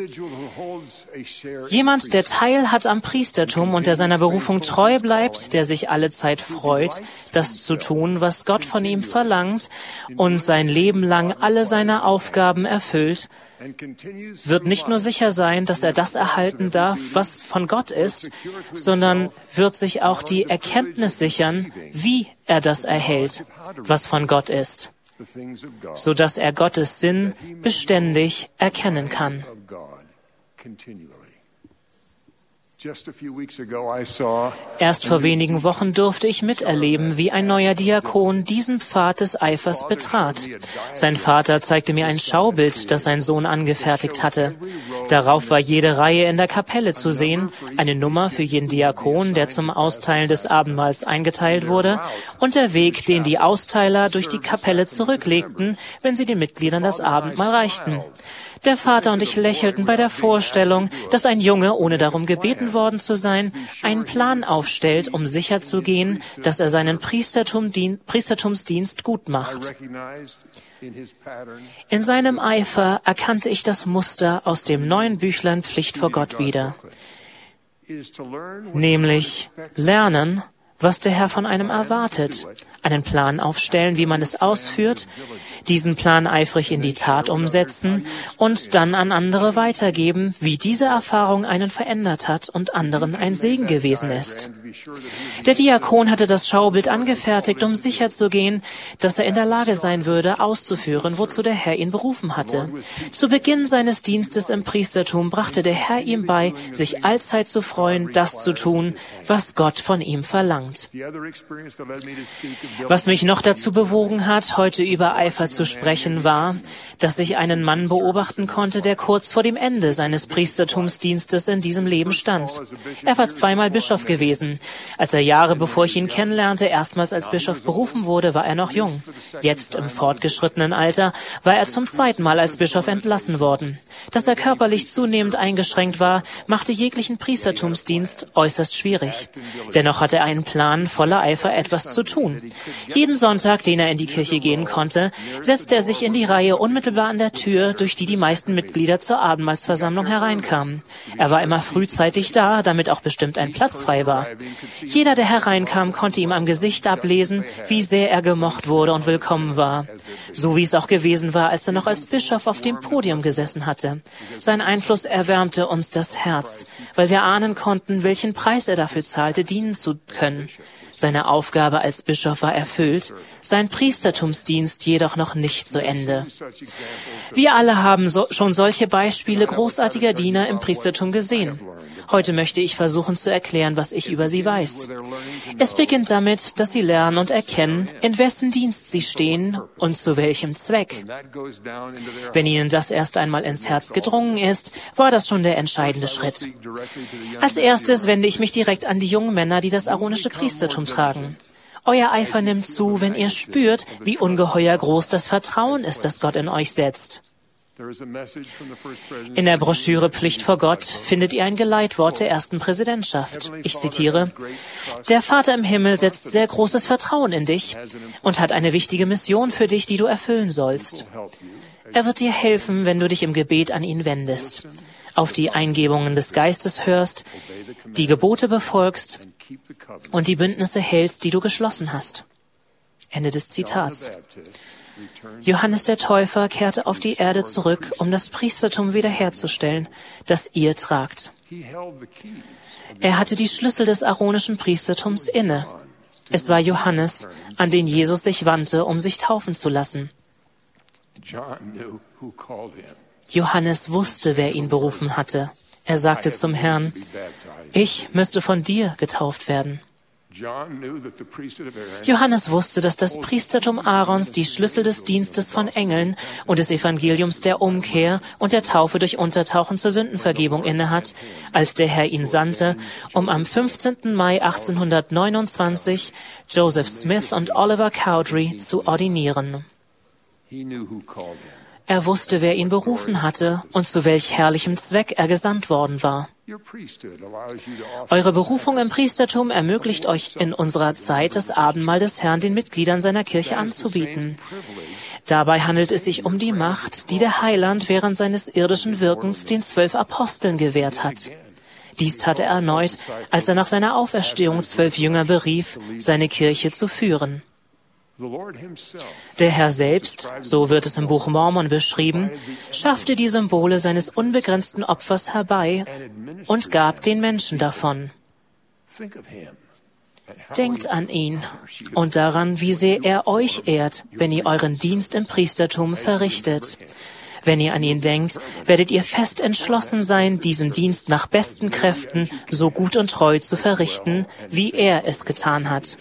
Jemand, der Teil hat am Priestertum und der seiner Berufung treu bleibt, der sich alle Zeit freut, das zu tun, was Gott von ihm verlangt, und sein Leben lang alle seine Aufgaben erfüllt, wird nicht nur sicher sein, dass er das erhalten darf, was von Gott ist, sondern wird sich auch die Erkenntnis sichern, wie er das erhält, was von Gott ist, so dass er Gottes Sinn beständig erkennen kann. Erst vor wenigen Wochen durfte ich miterleben, wie ein neuer Diakon diesen Pfad des Eifers betrat. Sein Vater zeigte mir ein Schaubild, das sein Sohn angefertigt hatte. Darauf war jede Reihe in der Kapelle zu sehen, eine Nummer für jeden Diakon, der zum Austeilen des Abendmahls eingeteilt wurde, und der Weg, den die Austeiler durch die Kapelle zurücklegten, wenn sie den Mitgliedern das Abendmahl reichten. Der Vater und ich lächelten bei der Vorstellung, dass ein Junge, ohne darum gebeten worden zu sein, einen Plan aufstellt, um sicherzugehen, dass er seinen Priestertum, Priestertumsdienst gut macht. In seinem Eifer erkannte ich das Muster aus dem neuen Büchlein Pflicht vor Gott wieder, nämlich lernen, was der Herr von einem erwartet, einen Plan aufstellen, wie man es ausführt, diesen Plan eifrig in die Tat umsetzen und dann an andere weitergeben, wie diese Erfahrung einen verändert hat und anderen ein Segen gewesen ist. Der Diakon hatte das Schaubild angefertigt, um sicherzugehen, dass er in der Lage sein würde, auszuführen, wozu der Herr ihn berufen hatte. Zu Beginn seines Dienstes im Priestertum brachte der Herr ihm bei, sich allzeit zu freuen, das zu tun, was Gott von ihm verlangt. Was mich noch dazu bewogen hat, heute über Eifer zu sprechen, war, dass ich einen Mann beobachten konnte, der kurz vor dem Ende seines Priestertumsdienstes in diesem Leben stand. Er war zweimal Bischof gewesen. Als er Jahre bevor ich ihn kennenlernte, erstmals als Bischof berufen wurde, war er noch jung. Jetzt, im fortgeschrittenen Alter, war er zum zweiten Mal als Bischof entlassen worden. Dass er körperlich zunehmend eingeschränkt war, machte jeglichen Priestertumsdienst äußerst schwierig. Dennoch hatte er einen Plan, voller Eifer etwas zu tun. Jeden Sonntag, den er in die Kirche gehen konnte, setzte er sich in die Reihe unmittelbar an der Tür, durch die die meisten Mitglieder zur Abendmahlsversammlung hereinkamen. Er war immer frühzeitig da, damit auch bestimmt ein Platz frei war. Jeder, der hereinkam, konnte ihm am Gesicht ablesen, wie sehr er gemocht wurde und willkommen war. So wie es auch gewesen war, als er noch als Bischof auf dem Podium gesessen hatte. Sein Einfluss erwärmte uns das Herz, weil wir ahnen konnten, welchen Preis er dafür zahlte, dienen zu können. Seine Aufgabe als Bischof war erfüllt, sein Priestertumsdienst jedoch noch nicht zu Ende. Wir alle haben so, schon solche Beispiele großartiger Diener im Priestertum gesehen. Heute möchte ich versuchen zu erklären, was ich über sie weiß. Es beginnt damit, dass sie lernen und erkennen, in wessen Dienst sie stehen und zu welchem Zweck. Wenn ihnen das erst einmal ins Herz gedrungen ist, war das schon der entscheidende Schritt. Als erstes wende ich mich direkt an die jungen Männer, die das aaronische Priestertum tragen. Euer Eifer nimmt zu, wenn ihr spürt, wie ungeheuer groß das Vertrauen ist, das Gott in euch setzt. In der Broschüre Pflicht vor Gott findet ihr ein Geleitwort der ersten Präsidentschaft. Ich zitiere: Der Vater im Himmel setzt sehr großes Vertrauen in dich und hat eine wichtige Mission für dich, die du erfüllen sollst. Er wird dir helfen, wenn du dich im Gebet an ihn wendest, auf die Eingebungen des Geistes hörst, die Gebote befolgst und die Bündnisse hältst, die du geschlossen hast. Ende des Zitats. Johannes der Täufer kehrte auf die Erde zurück, um das Priestertum wiederherzustellen, das ihr tragt. Er hatte die Schlüssel des aaronischen Priestertums inne. Es war Johannes, an den Jesus sich wandte, um sich taufen zu lassen. Johannes wusste, wer ihn berufen hatte. Er sagte zum Herrn: Ich müsste von dir getauft werden. Johannes wusste, dass das Priestertum Aarons die Schlüssel des Dienstes von Engeln und des Evangeliums der Umkehr und der Taufe durch Untertauchen zur Sündenvergebung innehat, als der Herr ihn sandte, um am fünfzehnten Mai achtzehnhundertneunundzwanzig Joseph Smith und Oliver Cowdery zu ordinieren. Er wusste, wer ihn berufen hatte und zu welch herrlichem Zweck er gesandt worden war. Eure Berufung im Priestertum ermöglicht euch in unserer Zeit, das Abendmahl des Herrn den Mitgliedern seiner Kirche anzubieten. Dabei handelt es sich um die Macht, die der Heiland während seines irdischen Wirkens den zwölf Aposteln gewährt hat. Dies tat er erneut, als er nach seiner Auferstehung zwölf Jünger berief, seine Kirche zu führen. Der Herr selbst, so wird es im Buch Mormon beschrieben, schaffte die Symbole seines unbegrenzten Opfers herbei und gab den Menschen davon. Denkt an ihn und daran, wie sehr er euch ehrt, wenn ihr euren Dienst im Priestertum verrichtet. Wenn ihr an ihn denkt, werdet ihr fest entschlossen sein, diesen Dienst nach besten Kräften so gut und treu zu verrichten, wie er es getan hat.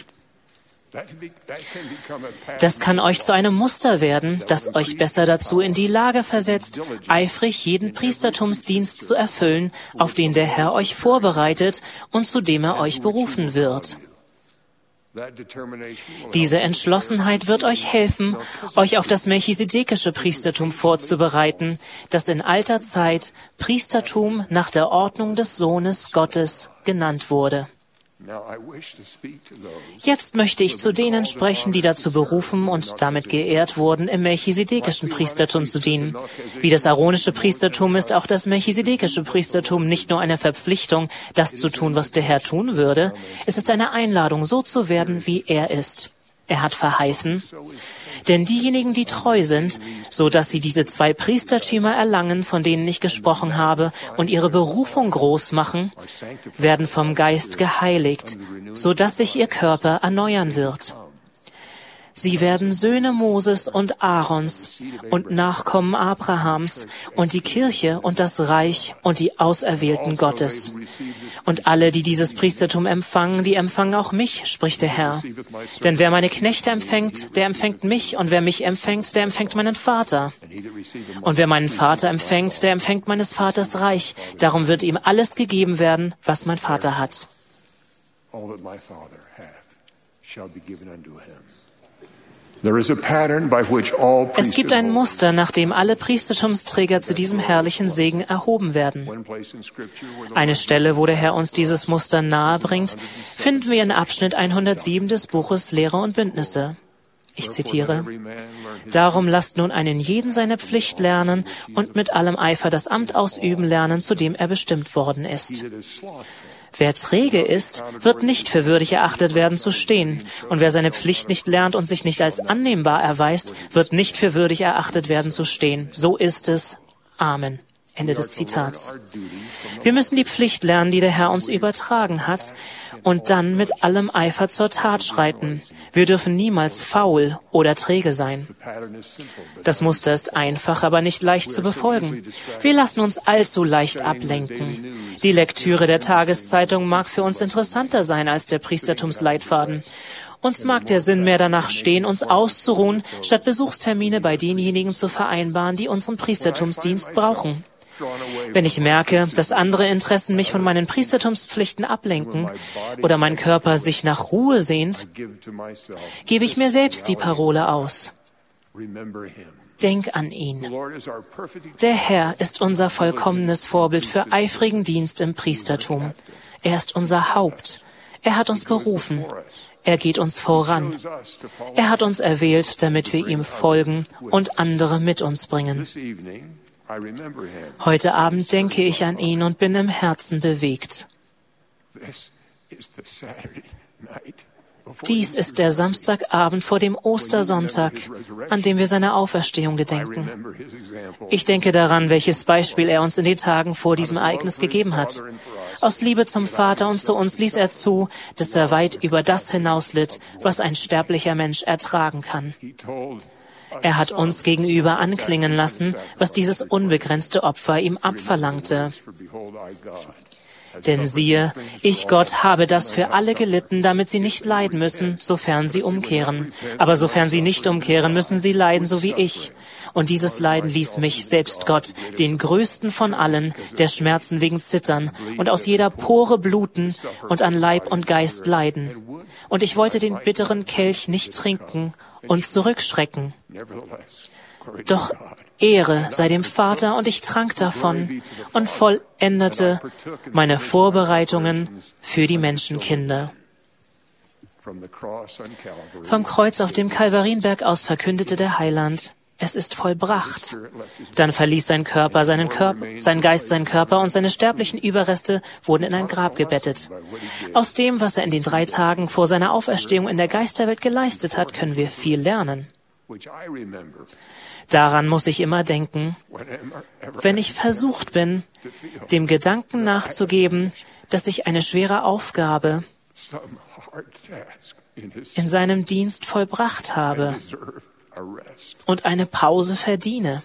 Das kann euch zu einem Muster werden, das euch besser dazu in die Lage versetzt, eifrig jeden Priestertumsdienst zu erfüllen, auf den der Herr euch vorbereitet und zu dem er euch berufen wird. Diese Entschlossenheit wird euch helfen, euch auf das melchisedekische Priestertum vorzubereiten, das in alter Zeit Priestertum nach der Ordnung des Sohnes Gottes genannt wurde. Jetzt möchte ich zu denen sprechen, die dazu berufen und damit geehrt wurden, im melchisedekischen Priestertum zu dienen. Wie das aaronische Priestertum ist auch das melchisedekische Priestertum nicht nur eine Verpflichtung, das zu tun, was der Herr tun würde. Es ist eine Einladung, so zu werden, wie er ist. Er hat verheißen, denn diejenigen, die treu sind, so dass sie diese zwei Priestertümer erlangen, von denen ich gesprochen habe, und ihre Berufung groß machen, werden vom Geist geheiligt, so dass sich ihr Körper erneuern wird. Sie werden Söhne Moses und Aarons und Nachkommen Abrahams und die Kirche und das Reich und die Auserwählten Gottes. Und alle, die dieses Priestertum empfangen, die empfangen auch mich, spricht der Herr. Denn wer meine Knechte empfängt, der empfängt mich, und wer mich empfängt, der empfängt meinen Vater. Und wer meinen Vater empfängt, der empfängt meines Vaters Reich. Darum wird ihm alles gegeben werden, was mein Vater hat. Es gibt ein Muster, nach dem alle Priestertumsträger zu diesem herrlichen Segen erhoben werden. Eine Stelle, wo der Herr uns dieses Muster nahe bringt, finden wir in Abschnitt hundertsieben des Buches Lehre und Bündnisse. Ich zitiere: Darum lasst nun einen jeden seine Pflicht lernen und mit allem Eifer das Amt ausüben lernen, zu dem er bestimmt worden ist. Wer träge ist, wird nicht für würdig erachtet werden zu stehen. Und wer seine Pflicht nicht lernt und sich nicht als annehmbar erweist, wird nicht für würdig erachtet werden zu stehen. So ist es. Amen. Ende des Zitats. Wir müssen die Pflicht lernen, die der Herr uns übertragen hat, und dann mit allem Eifer zur Tat schreiten. Wir dürfen niemals faul oder träge sein. Das Muster ist einfach, aber nicht leicht zu befolgen. Wir lassen uns allzu leicht ablenken. Die Lektüre der Tageszeitung mag für uns interessanter sein als der Priestertumsleitfaden. Uns mag der Sinn mehr danach stehen, uns auszuruhen, statt Besuchstermine bei denjenigen zu vereinbaren, die unseren Priestertumsdienst brauchen. Wenn ich merke, dass andere Interessen mich von meinen Priestertumspflichten ablenken oder mein Körper sich nach Ruhe sehnt, gebe ich mir selbst die Parole aus. Denk an ihn. Der Herr ist unser vollkommenes Vorbild für eifrigen Dienst im Priestertum. Er ist unser Haupt. Er hat uns berufen. Er geht uns voran. Er hat uns erwählt, damit wir ihm folgen und andere mit uns bringen. Heute Abend denke ich an ihn und bin im Herzen bewegt. Dies ist der Samstagabend vor dem Ostersonntag, an dem wir seiner Auferstehung gedenken. Ich denke daran, welches Beispiel er uns in den Tagen vor diesem Ereignis gegeben hat. Aus Liebe zum Vater und zu uns ließ er zu, dass er weit über das hinauslitt, was ein sterblicher Mensch ertragen kann. Er hat uns gegenüber anklingen lassen, was dieses unbegrenzte Opfer ihm abverlangte. Denn siehe, ich Gott habe das für alle gelitten, damit sie nicht leiden müssen, sofern sie umkehren. Aber sofern sie nicht umkehren, müssen sie leiden, so wie ich. Und dieses Leiden ließ mich, selbst Gott, den größten von allen, der Schmerzen wegen zittern und aus jeder Pore bluten und an Leib und Geist leiden. Und ich wollte den bitteren Kelch nicht trinken und zurückschrecken. Doch Ehre sei dem Vater, und ich trank davon und vollendete meine Vorbereitungen für die Menschenkinder. Vom Kreuz auf dem Kalvarienberg aus verkündete der Heiland: Es ist vollbracht. Dann verließ sein Körper seinen Körper, sein Geist seinen Körper, und seine sterblichen Überreste wurden in ein Grab gebettet. Aus dem, was er in den drei Tagen vor seiner Auferstehung in der Geisterwelt geleistet hat, können wir viel lernen. Daran muss ich immer denken, wenn ich versucht bin, dem Gedanken nachzugeben, dass ich eine schwere Aufgabe in seinem Dienst vollbracht habe und eine Pause verdiene.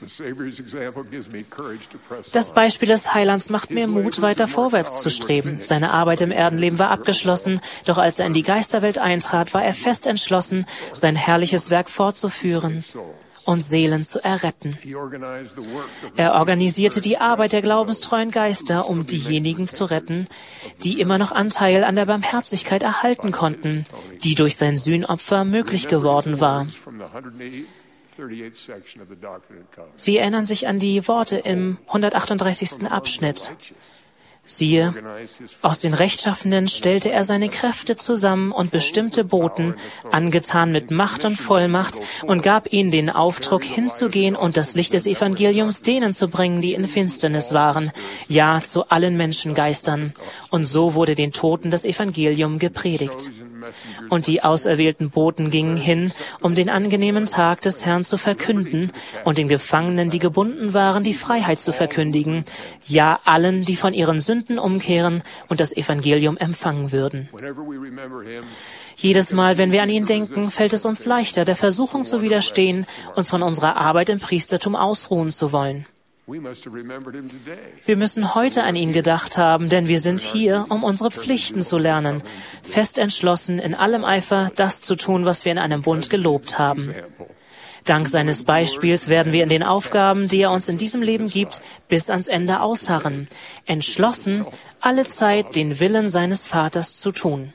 Das Beispiel des Heilands macht mir Mut, weiter vorwärts zu streben. Seine Arbeit im Erdenleben war abgeschlossen, doch als er in die Geisterwelt eintrat, war er fest entschlossen, sein herrliches Werk fortzuführen und Seelen zu erretten. Er organisierte die Arbeit der glaubenstreuen Geister, um diejenigen zu retten, die immer noch Anteil an der Barmherzigkeit erhalten konnten, die durch sein Sühnopfer möglich geworden war. Sie erinnern sich an die Worte im hundertachtunddreißigsten Abschnitt. Siehe, aus den Rechtschaffenen stellte er seine Kräfte zusammen und bestimmte Boten, angetan mit Macht und Vollmacht, und gab ihnen den Auftrag, hinzugehen und das Licht des Evangeliums denen zu bringen, die in Finsternis waren, ja, zu allen Menschengeistern. Und so wurde den Toten das Evangelium gepredigt. Und die auserwählten Boten gingen hin, um den angenehmen Tag des Herrn zu verkünden und den Gefangenen, die gebunden waren, die Freiheit zu verkündigen, ja, allen, die von ihren Sünden umkehren und das Evangelium empfangen würden. Jedes Mal, wenn wir an ihn denken, fällt es uns leichter, der Versuchung zu widerstehen, uns von unserer Arbeit im Priestertum ausruhen zu wollen. Wir müssen heute an ihn gedacht haben, denn wir sind hier, um unsere Pflichten zu lernen, fest entschlossen, in allem Eifer das zu tun, was wir in einem Bund gelobt haben. Dank seines Beispiels werden wir in den Aufgaben, die er uns in diesem Leben gibt, bis ans Ende ausharren, entschlossen, alle Zeit den Willen seines Vaters zu tun.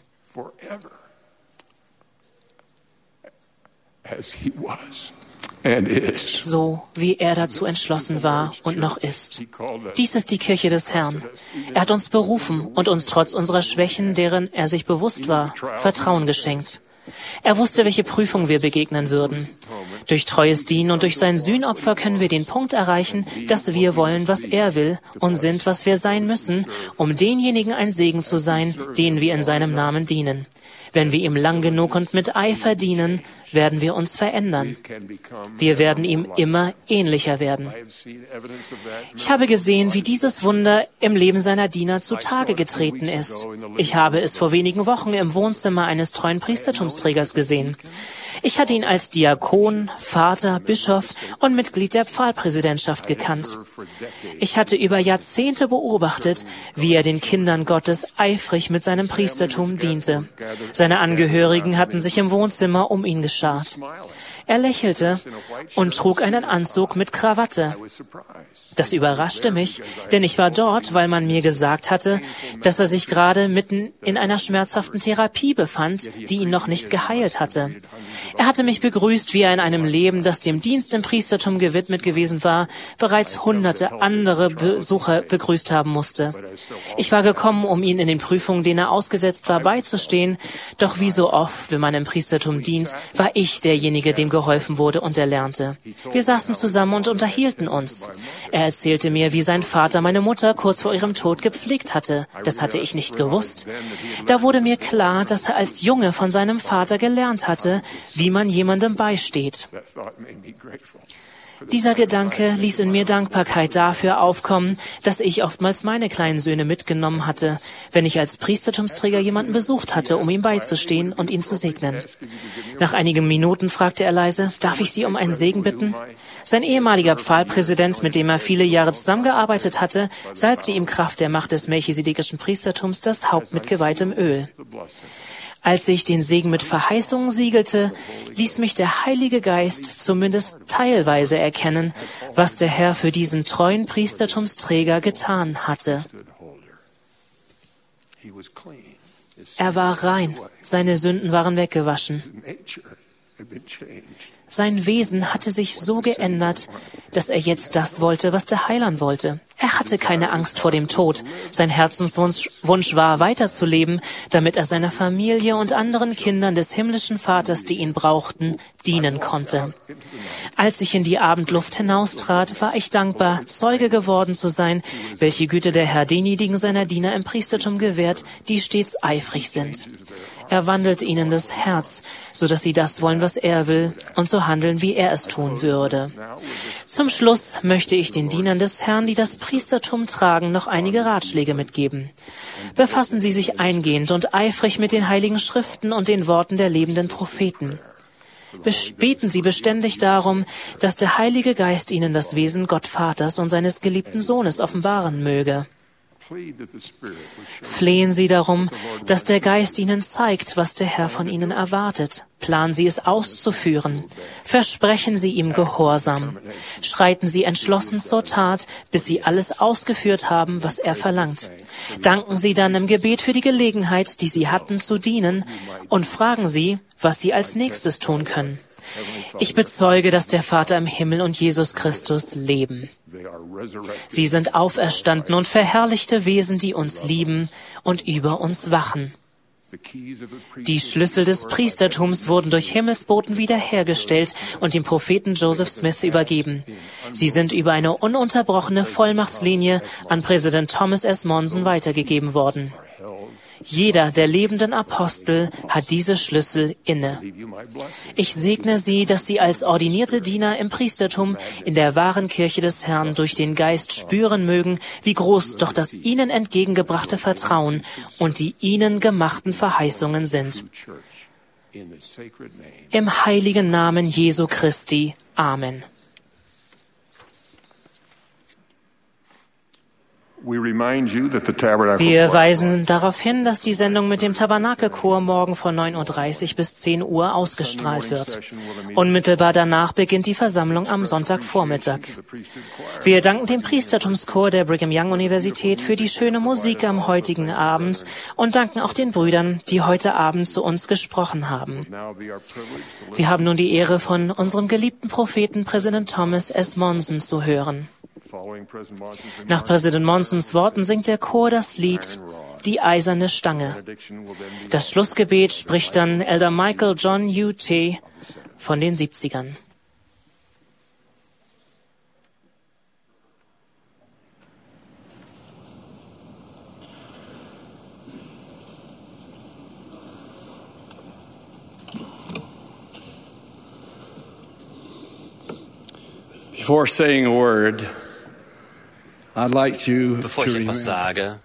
So wie er dazu entschlossen war und noch ist. Dies ist die Kirche des Herrn. Er hat uns berufen und uns trotz unserer Schwächen, deren er sich bewusst war, Vertrauen geschenkt. Er wusste, welche Prüfung wir begegnen würden. Durch treues Dienen und durch sein Sühnopfer können wir den Punkt erreichen, dass wir wollen, was er will, und sind, was wir sein müssen, um denjenigen ein Segen zu sein, denen wir in seinem Namen dienen. Wenn wir ihm lang genug und mit Eifer dienen, werden wir uns verändern. Wir werden ihm immer ähnlicher werden. Ich habe gesehen, wie dieses Wunder im Leben seiner Diener zutage getreten ist. Ich habe es vor wenigen Wochen im Wohnzimmer eines treuen Priestertumsträgers gesehen. Ich hatte ihn als Diakon, Vater, Bischof und Mitglied der Pfahlpräsidentschaft gekannt. Ich hatte über Jahrzehnte beobachtet, wie er den Kindern Gottes eifrig mit seinem Priestertum diente. Seine Angehörigen hatten sich im Wohnzimmer um ihn geschart. Er lächelte und trug einen Anzug mit Krawatte. Das überraschte mich, denn ich war dort, weil man mir gesagt hatte, dass er sich gerade mitten in einer schmerzhaften Therapie befand, die ihn noch nicht geheilt hatte. Er hatte mich begrüßt, wie er in einem Leben, das dem Dienst im Priestertum gewidmet gewesen war, bereits hunderte andere Besucher begrüßt haben musste. Ich war gekommen, um ihm in den Prüfungen, denen er ausgesetzt war, beizustehen, doch wie so oft, wenn man im Priestertum dient, war ich derjenige, dem geholfen wurde und erlernte. Wir saßen zusammen und unterhielten uns. Er erzählte mir, wie sein Vater meine Mutter kurz vor ihrem Tod gepflegt hatte. Das hatte ich nicht gewusst. Da wurde mir klar, dass er als Junge von seinem Vater gelernt hatte, wie man jemandem beisteht. Dieser Gedanke ließ in mir Dankbarkeit dafür aufkommen, dass ich oftmals meine kleinen Söhne mitgenommen hatte, wenn ich als Priestertumsträger jemanden besucht hatte, um ihm beizustehen und ihn zu segnen. Nach einigen Minuten fragte er leise, darf ich Sie um einen Segen bitten? Sein ehemaliger Pfahlpräsident, mit dem er viele Jahre zusammengearbeitet hatte, salbte ihm Kraft der Macht des melchisedekischen Priestertums das Haupt mit geweihtem Öl. Als ich den Segen mit Verheißungen siegelte, ließ mich der Heilige Geist zumindest teilweise erkennen, was der Herr für diesen treuen Priestertumsträger getan hatte. Er war rein, seine Sünden waren weggewaschen. Sein Wesen hatte sich so geändert, dass er jetzt das wollte, was der Heiland wollte. Er hatte keine Angst vor dem Tod. Sein Herzenswunsch Wunsch war, weiterzuleben, damit er seiner Familie und anderen Kindern des himmlischen Vaters, die ihn brauchten, dienen konnte. Als ich in die Abendluft hinaustrat, war ich dankbar, Zeuge geworden zu sein, welche Güte der Herr denjenigen seiner Diener im Priestertum gewährt, die stets eifrig sind. Er wandelt ihnen das Herz, so dass sie das wollen, was er will, und so handeln, wie er es tun würde. Zum Schluss möchte ich den Dienern des Herrn, die das Priestertum tragen, noch einige Ratschläge mitgeben. Befassen Sie sich eingehend und eifrig mit den heiligen Schriften und den Worten der lebenden Propheten. Beten Sie beständig darum, dass der Heilige Geist Ihnen das Wesen Gottvaters und seines geliebten Sohnes offenbaren möge. Flehen Sie darum, dass der Geist Ihnen zeigt, was der Herr von Ihnen erwartet. Planen Sie es auszuführen. Versprechen Sie ihm Gehorsam. Schreiten Sie entschlossen zur Tat, bis Sie alles ausgeführt haben, was er verlangt. Danken Sie dann im Gebet für die Gelegenheit, die Sie hatten, zu dienen, und fragen Sie, was Sie als nächstes tun können. Ich bezeuge, dass der Vater im Himmel und Jesus Christus leben. Sie sind auferstanden und verherrlichte Wesen, die uns lieben und über uns wachen. Die Schlüssel des Priestertums wurden durch Himmelsboten wiederhergestellt und dem Propheten Joseph Smith übergeben. Sie sind über eine ununterbrochene Vollmachtslinie an Präsident Thomas S. Monson weitergegeben worden. Jeder der lebenden Apostel hat diese Schlüssel inne. Ich segne Sie, dass Sie als ordinierte Diener im Priestertum in der wahren Kirche des Herrn durch den Geist spüren mögen, wie groß doch das Ihnen entgegengebrachte Vertrauen und die Ihnen gemachten Verheißungen sind. Im heiligen Namen Jesu Christi. Amen. Wir weisen darauf hin, dass die Sendung mit dem Tabernakelchor morgen von neun Uhr dreißig bis zehn Uhr ausgestrahlt wird. Unmittelbar danach beginnt die Versammlung am Sonntagvormittag. Wir danken dem Priestertumschor der Brigham Young Universität für die schöne Musik am heutigen Abend und danken auch den Brüdern, die heute Abend zu uns gesprochen haben. Wir haben nun die Ehre, von unserem geliebten Propheten Präsident Thomas S. Monson zu hören. Nach Präsident Monsons Worten singt der Chor das Lied »Die eiserne Stange«. Das Schlussgebet spricht dann Elder Michael John U T von den siebzigern. Before saying a word, I'd like to, Bevor ich etwas sage,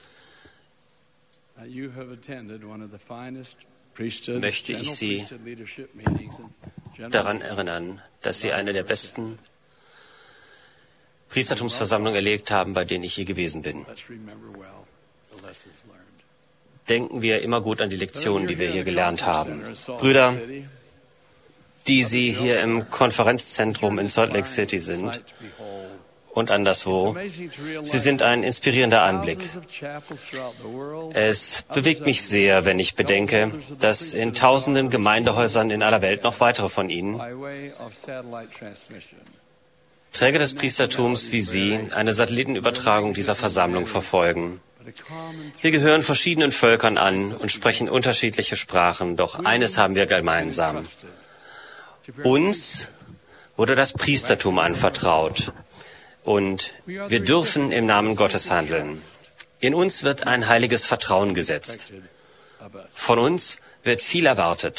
möchte ich Sie daran erinnern, dass Sie eine der besten Priestertumsversammlungen erlebt haben, bei denen ich je gewesen bin. Denken wir immer gut an die Lektionen, die wir hier gelernt haben. Brüder, die Sie hier im Konferenzzentrum in Salt Lake City sind und anderswo. Sie sind ein inspirierender Anblick. Es bewegt mich sehr, wenn ich bedenke, dass in tausenden Gemeindehäusern in aller Welt noch weitere von Ihnen, Träger des Priestertums wie Sie, eine Satellitenübertragung dieser Versammlung verfolgen. Wir gehören verschiedenen Völkern an und sprechen unterschiedliche Sprachen, doch eines haben wir gemeinsam. Uns wurde das Priestertum anvertraut und wir dürfen im Namen Gottes handeln. In uns wird ein heiliges Vertrauen gesetzt. Von uns wird viel erwartet.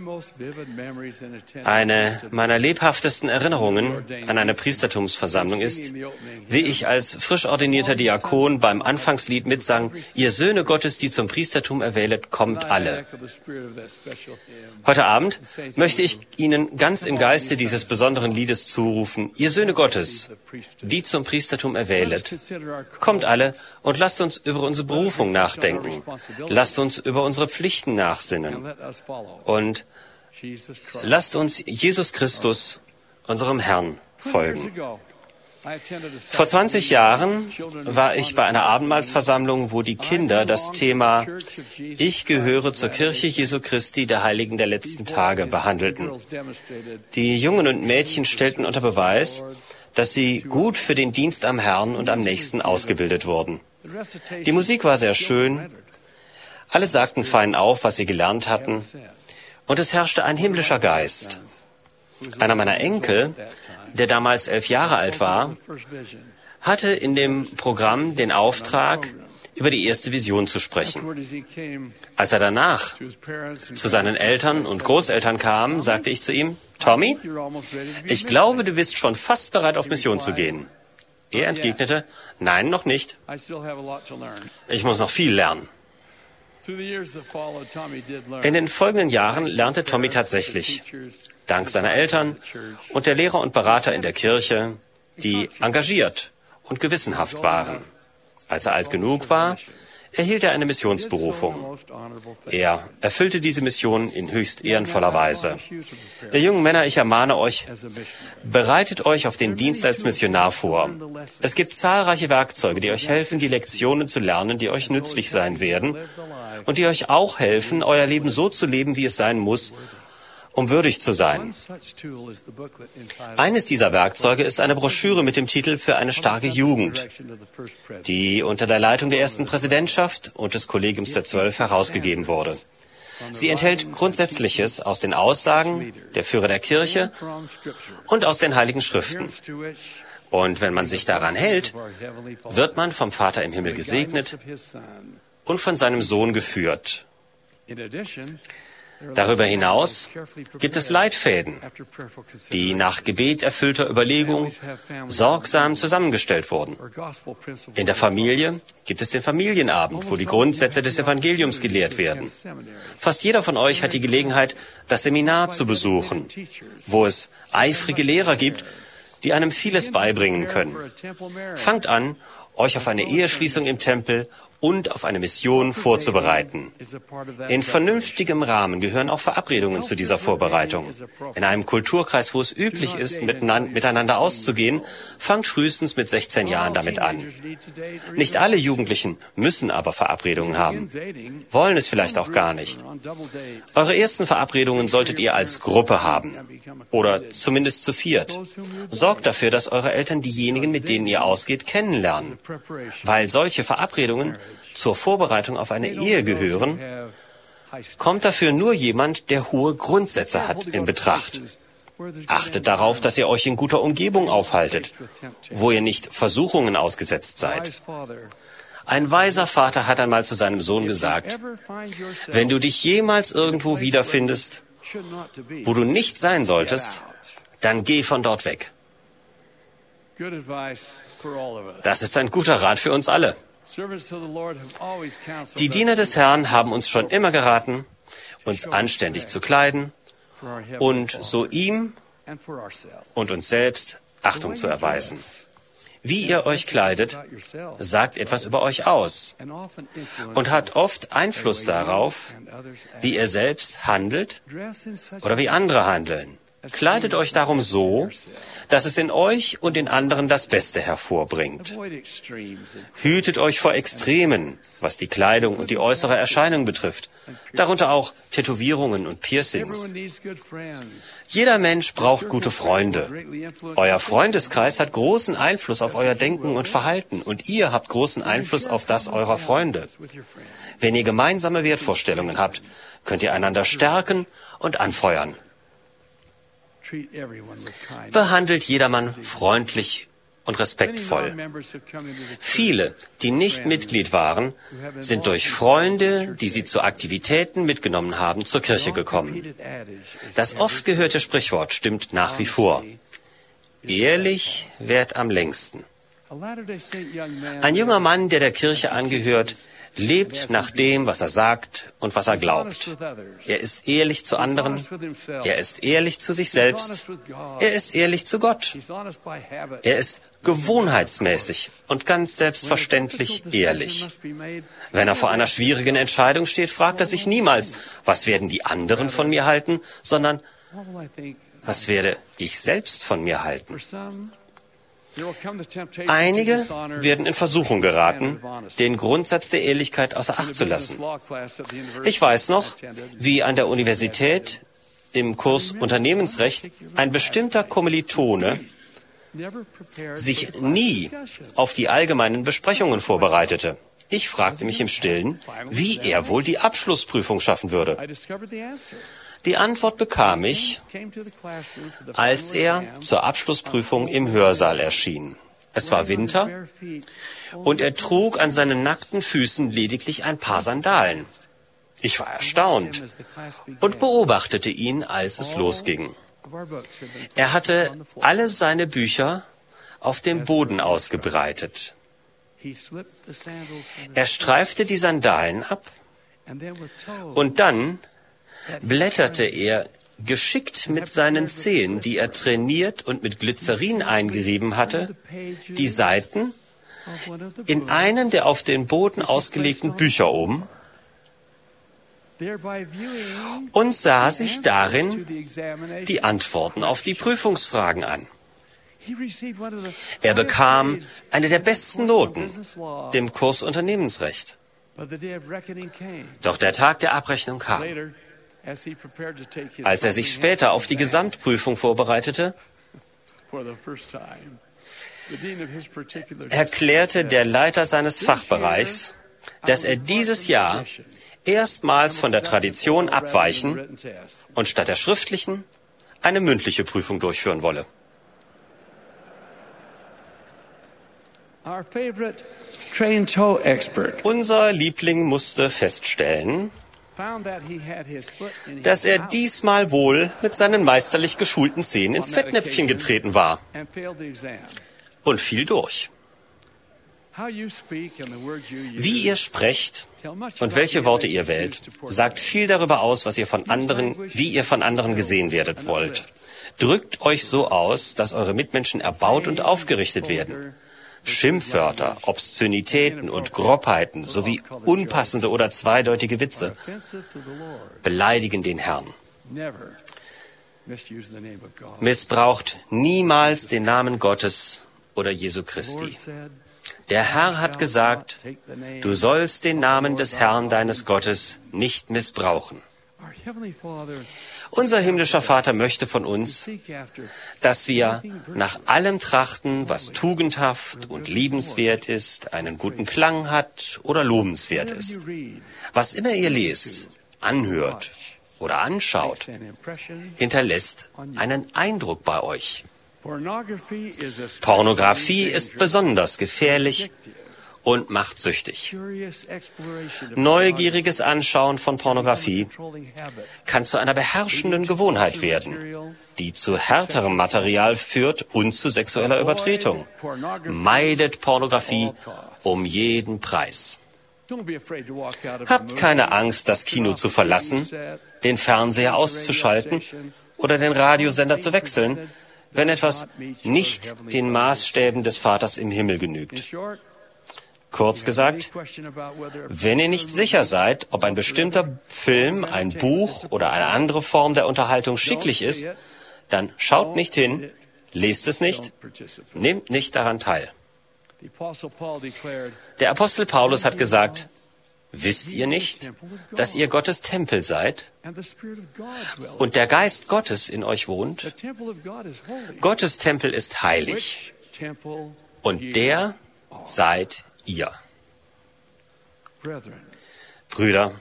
Eine meiner lebhaftesten Erinnerungen an eine Priestertumsversammlung ist, wie ich als frisch ordinierter Diakon beim Anfangslied mitsang: Ihr Söhne Gottes, die zum Priestertum erwählet, kommt alle. Heute Abend möchte ich Ihnen ganz im Geiste dieses besonderen Liedes zurufen: Ihr Söhne Gottes, die zum Priestertum erwählet, kommt alle und lasst uns über unsere Berufung nachdenken. Lasst uns über unsere Pflichten nachsinnen. Und lasst uns Jesus Christus, unserem Herrn, folgen. Vor zwanzig Jahren war ich bei einer Abendmahlsversammlung, wo die Kinder das Thema Ich gehöre zur Kirche Jesu Christi, der Heiligen der letzten Tage, behandelten. Die Jungen und Mädchen stellten unter Beweis, dass sie gut für den Dienst am Herrn und am Nächsten ausgebildet wurden. Die Musik war sehr schön. Alle sagten fein auf, was sie gelernt hatten. Und es herrschte ein himmlischer Geist. Einer meiner Enkel, der damals elf Jahre alt war, hatte in dem Programm den Auftrag, über die erste Vision zu sprechen. Als er danach zu seinen Eltern und Großeltern kam, sagte ich zu ihm: Tommy, ich glaube, du bist schon fast bereit, auf Mission zu gehen. Er entgegnete: Nein, noch nicht. Ich muss noch viel lernen. In den folgenden Jahren lernte Tommy tatsächlich, dank seiner Eltern und der Lehrer und Berater in der Kirche, die engagiert und gewissenhaft waren. Als er alt genug war, erhielt er eine Missionsberufung. Er erfüllte diese Mission in höchst ehrenvoller Weise. Ihr jungen Männer, ich ermahne euch, bereitet euch auf den Dienst als Missionar vor. Es gibt zahlreiche Werkzeuge, die euch helfen, die Lektionen zu lernen, die euch nützlich sein werden und die euch auch helfen, euer Leben so zu leben, wie es sein muss, um würdig zu sein. Eines dieser Werkzeuge ist eine Broschüre mit dem Titel Für eine starke Jugend, die unter der Leitung der ersten Präsidentschaft und des Kollegiums der Zwölf herausgegeben wurde. Sie enthält Grundsätzliches aus den Aussagen der Führer der Kirche und aus den Heiligen Schriften. Und wenn man sich daran hält, wird man vom Vater im Himmel gesegnet und von seinem Sohn geführt. Darüber hinaus gibt es Leitfäden, die nach Gebet erfüllter Überlegung sorgsam zusammengestellt wurden. In der Familie gibt es den Familienabend, wo die Grundsätze des Evangeliums gelehrt werden. Fast jeder von euch hat die Gelegenheit, das Seminar zu besuchen, wo es eifrige Lehrer gibt, die einem vieles beibringen können. Fangt an, euch auf eine Eheschließung im Tempel und auf eine Mission vorzubereiten. In vernünftigem Rahmen gehören auch Verabredungen zu dieser Vorbereitung. In einem Kulturkreis, wo es üblich ist, miteinander auszugehen, fangt frühestens mit sechzehn Jahren damit an. Nicht alle Jugendlichen müssen aber Verabredungen haben, wollen es vielleicht auch gar nicht. Eure ersten Verabredungen solltet ihr als Gruppe haben oder zumindest zu viert. Sorgt dafür, dass eure Eltern diejenigen, mit denen ihr ausgeht, kennenlernen, weil solche Verabredungen zur Vorbereitung auf eine Ehe gehören, kommt dafür nur jemand, der hohe Grundsätze hat, in Betracht. Achtet darauf, dass ihr euch in guter Umgebung aufhaltet, wo ihr nicht Versuchungen ausgesetzt seid. Ein weiser Vater hat einmal zu seinem Sohn gesagt: Wenn du dich jemals irgendwo wiederfindest, wo du nicht sein solltest, dann geh von dort weg. Das ist ein guter Rat für uns alle. Die Diener des Herrn haben uns schon immer geraten, uns anständig zu kleiden und so ihm und uns selbst Achtung zu erweisen. Wie ihr euch kleidet, sagt etwas über euch aus und hat oft Einfluss darauf, wie ihr selbst handelt oder wie andere handeln. Kleidet euch darum so, dass es in euch und in anderen das Beste hervorbringt. Hütet euch vor Extremen, was die Kleidung und die äußere Erscheinung betrifft, darunter auch Tätowierungen und Piercings. Jeder Mensch braucht gute Freunde. Euer Freundeskreis hat großen Einfluss auf euer Denken und Verhalten und ihr habt großen Einfluss auf das eurer Freunde. Wenn ihr gemeinsame Wertvorstellungen habt, könnt ihr einander stärken und anfeuern. Behandelt jedermann freundlich und respektvoll. Viele, die nicht Mitglied waren, sind durch Freunde, die sie zu Aktivitäten mitgenommen haben, zur Kirche gekommen. Das oft gehörte Sprichwort stimmt nach wie vor. Ehrlich währt am längsten. Ein junger Mann, der der Kirche angehört, lebt nach dem, was er sagt und was er glaubt. Er ist ehrlich zu anderen, er ist ehrlich zu sich selbst, er ist ehrlich zu Gott. Er ist gewohnheitsmäßig und ganz selbstverständlich ehrlich. Wenn er vor einer schwierigen Entscheidung steht, fragt er sich niemals, was werden die anderen von mir halten, sondern was werde ich selbst von mir halten? Einige werden in Versuchung geraten, den Grundsatz der Ehrlichkeit außer Acht zu lassen. Ich weiß noch, wie an der Universität im Kurs Unternehmensrecht ein bestimmter Kommilitone sich nie auf die allgemeinen Besprechungen vorbereitete. Ich fragte mich im Stillen, wie er wohl die Abschlussprüfung schaffen würde. Die Antwort bekam ich, als er zur Abschlussprüfung im Hörsaal erschien. Es war Winter und er trug an seinen nackten Füßen lediglich ein paar Sandalen. Ich war erstaunt und beobachtete ihn, als es losging. Er hatte alle seine Bücher auf dem Boden ausgebreitet. Er streifte die Sandalen ab und dann blätterte er geschickt mit seinen Zehen, die er trainiert und mit Glycerin eingerieben hatte, die Seiten in einen der auf den Boden ausgelegten Bücher um und sah sich darin die Antworten auf die Prüfungsfragen an. Er bekam eine der besten Noten im Kurs Unternehmensrecht. Doch der Tag der Abrechnung kam. Als er sich später auf die Gesamtprüfung vorbereitete, erklärte der Leiter seines Fachbereichs, dass er dieses Jahr erstmals von der Tradition abweichen und statt der schriftlichen eine mündliche Prüfung durchführen wolle. Unser Liebling musste feststellen, dass er diesmal wohl mit seinen meisterlich geschulten Zehen ins Fettnäpfchen getreten war und fiel durch. Wie ihr sprecht und welche Worte ihr wählt, sagt viel darüber aus, was ihr von anderen, wie ihr von anderen gesehen werdet wollt. Drückt euch so aus, dass eure Mitmenschen erbaut und aufgerichtet werden. Schimpfwörter, Obszönitäten und Grobheiten sowie unpassende oder zweideutige Witze beleidigen den Herrn. Missbraucht niemals den Namen Gottes oder Jesu Christi. Der Herr hat gesagt, du sollst den Namen des Herrn deines Gottes nicht missbrauchen. Unser himmlischer Vater möchte von uns, dass wir nach allem trachten, was tugendhaft und liebenswert ist, einen guten Klang hat oder lobenswert ist. Was immer ihr lest, anhört oder anschaut, hinterlässt einen Eindruck bei euch. Pornografie ist besonders gefährlich und macht süchtig. Neugieriges Anschauen von Pornografie kann zu einer beherrschenden Gewohnheit werden, die zu härterem Material führt und zu sexueller Übertretung. Meidet Pornografie um jeden Preis. Habt keine Angst, das Kino zu verlassen, den Fernseher auszuschalten oder den Radiosender zu wechseln, wenn etwas nicht den Maßstäben des Vaters im Himmel genügt. Kurz gesagt, wenn ihr nicht sicher seid, ob ein bestimmter Film, ein Buch oder eine andere Form der Unterhaltung schicklich ist, dann schaut nicht hin, lest es nicht, nehmt nicht daran teil. Der Apostel Paulus hat gesagt, wisst ihr nicht, dass ihr Gottes Tempel seid und der Geist Gottes in euch wohnt? Gottes Tempel ist heilig und der seid ihr. Brüder,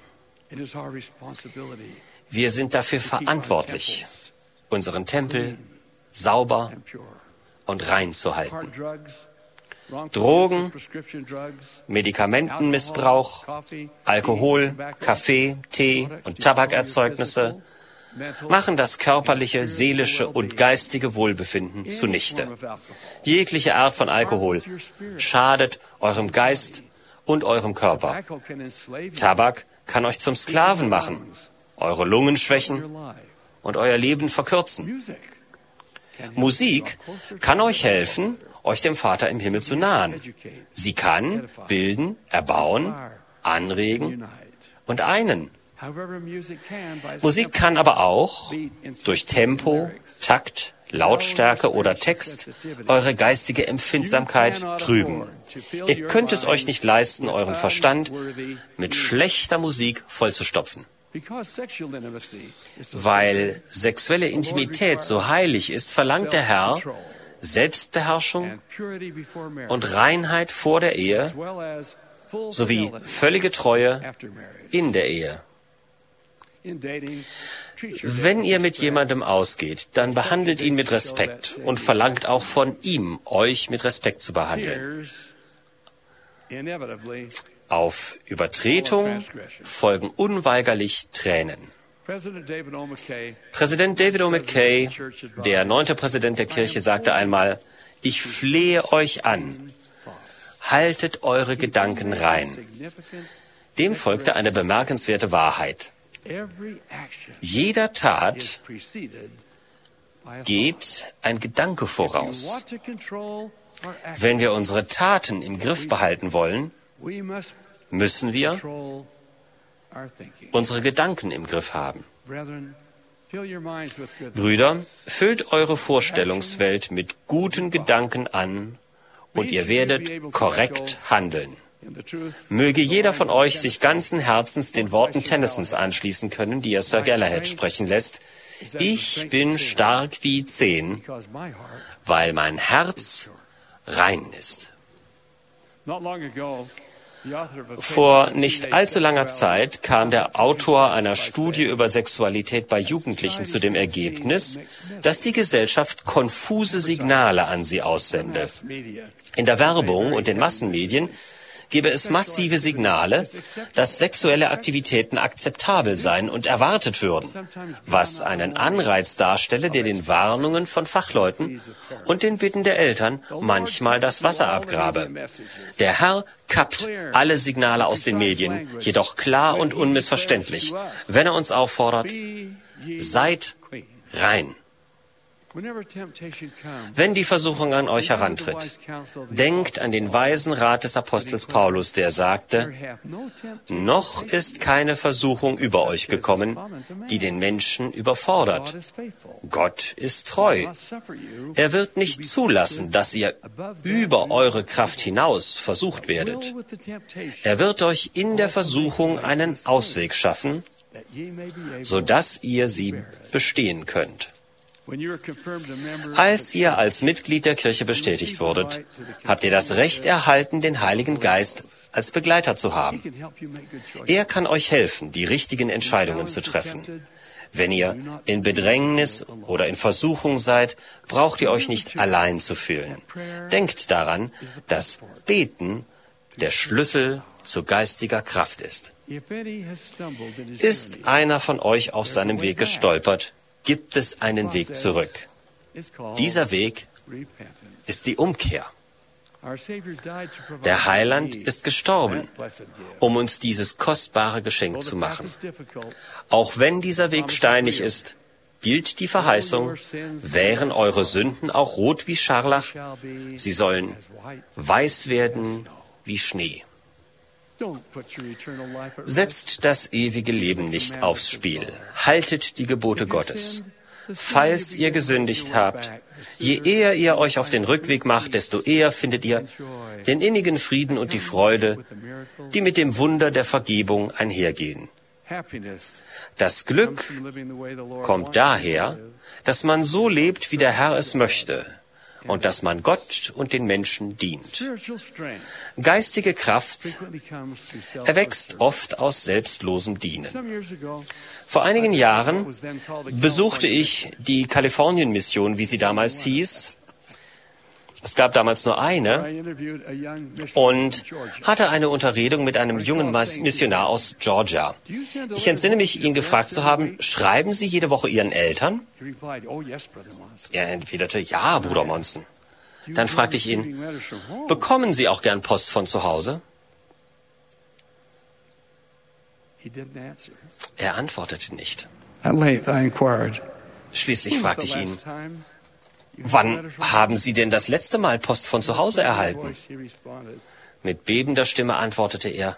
wir sind dafür verantwortlich, unseren Tempel sauber, und rein zu halten. Drogen, Medikamentenmissbrauch, Alkohol, Kaffee, Tee und Tabakerzeugnisse machen das körperliche, seelische und geistige Wohlbefinden zunichte. Jegliche Art von Alkohol schadet eurem Geist und eurem Körper. Tabak kann euch zum Sklaven machen, eure Lungen schwächen und euer Leben verkürzen. Musik kann euch helfen, euch dem Vater im Himmel zu nahen. Sie kann bilden, erbauen, anregen und einen. Musik kann aber auch durch Tempo, Takt, Lautstärke oder Text eure geistige Empfindsamkeit trüben. Ihr könnt es euch nicht leisten, euren Verstand mit schlechter Musik vollzustopfen. Weil sexuelle Intimität so heilig ist, verlangt der Herr Selbstbeherrschung und Reinheit vor der Ehe sowie völlige Treue in der Ehe. Wenn ihr mit jemandem ausgeht, dann behandelt ihn mit Respekt und verlangt auch von ihm, euch mit Respekt zu behandeln. Auf Übertretung folgen unweigerlich Tränen. Präsident David O. McKay, der neunte Präsident der Kirche, sagte einmal: Ich flehe euch an, haltet eure Gedanken rein. Dem folgte eine bemerkenswerte Wahrheit. Jeder Tat geht ein Gedanke voraus. Wenn wir unsere Taten im Griff behalten wollen, müssen wir unsere Gedanken im Griff haben. Brüder, füllt eure Vorstellungswelt mit guten Gedanken an und ihr werdet korrekt handeln. Möge jeder von euch sich ganzen Herzens den Worten Tennysons anschließen können, die er Sir Galahad sprechen lässt. Ich bin stark wie zehn, weil mein Herz rein ist. Vor nicht allzu langer Zeit kam der Autor einer Studie über Sexualität bei Jugendlichen zu dem Ergebnis, dass die Gesellschaft konfuse Signale an sie aussende. In der Werbung und den Massenmedien gebe es massive Signale, dass sexuelle Aktivitäten akzeptabel seien und erwartet würden, was einen Anreiz darstelle, der den Warnungen von Fachleuten und den Bitten der Eltern manchmal das Wasser abgrabe. Der Herr kappt alle Signale aus den Medien, jedoch klar und unmissverständlich, wenn er uns auffordert: Seid rein. Wenn die Versuchung an euch herantritt, denkt an den weisen Rat des Apostels Paulus, der sagte: Noch ist keine Versuchung über euch gekommen, die den Menschen überfordert. Gott ist treu. Er wird nicht zulassen, dass ihr über eure Kraft hinaus versucht werdet. Er wird euch in der Versuchung einen Ausweg schaffen, sodass ihr sie bestehen könnt. Als ihr als Mitglied der Kirche bestätigt wurdet, habt ihr das Recht erhalten, den Heiligen Geist als Begleiter zu haben. Er kann euch helfen, die richtigen Entscheidungen zu treffen. Wenn ihr in Bedrängnis oder in Versuchung seid, braucht ihr euch nicht allein zu fühlen. Denkt daran, dass Beten der Schlüssel zu geistiger Kraft ist. Ist einer von euch auf seinem Weg gestolpert, gibt es einen Weg zurück. Dieser Weg ist die Umkehr. Der Heiland ist gestorben, um uns dieses kostbare Geschenk zu machen. Auch wenn dieser Weg steinig ist, gilt die Verheißung: Wären eure Sünden auch rot wie Scharlach, sie sollen weiß werden wie Schnee. Setzt das ewige Leben nicht aufs Spiel. Haltet die Gebote Gottes. Falls ihr gesündigt habt, je eher ihr euch auf den Rückweg macht, desto eher findet ihr den innigen Frieden und die Freude, die mit dem Wunder der Vergebung einhergehen. Das Glück kommt daher, dass man so lebt, wie der Herr es möchte, und dass man Gott und den Menschen dient. Geistige Kraft erwächst oft aus selbstlosem Dienen. Vor einigen Jahren besuchte ich die Kalifornien-Mission, wie sie damals hieß, Es gab damals nur eine und hatte eine Unterredung mit einem jungen Missionar aus Georgia. Ich entsinne mich, ihn gefragt zu haben, schreiben Sie jede Woche Ihren Eltern? Er entwiderte, ja, Bruder Monson. Dann fragte ich ihn, bekommen Sie auch gern Post von zu Hause? Er antwortete nicht. Schließlich fragte ich ihn, wann haben Sie denn das letzte Mal Post von zu Hause erhalten? Mit bebender Stimme antwortete er,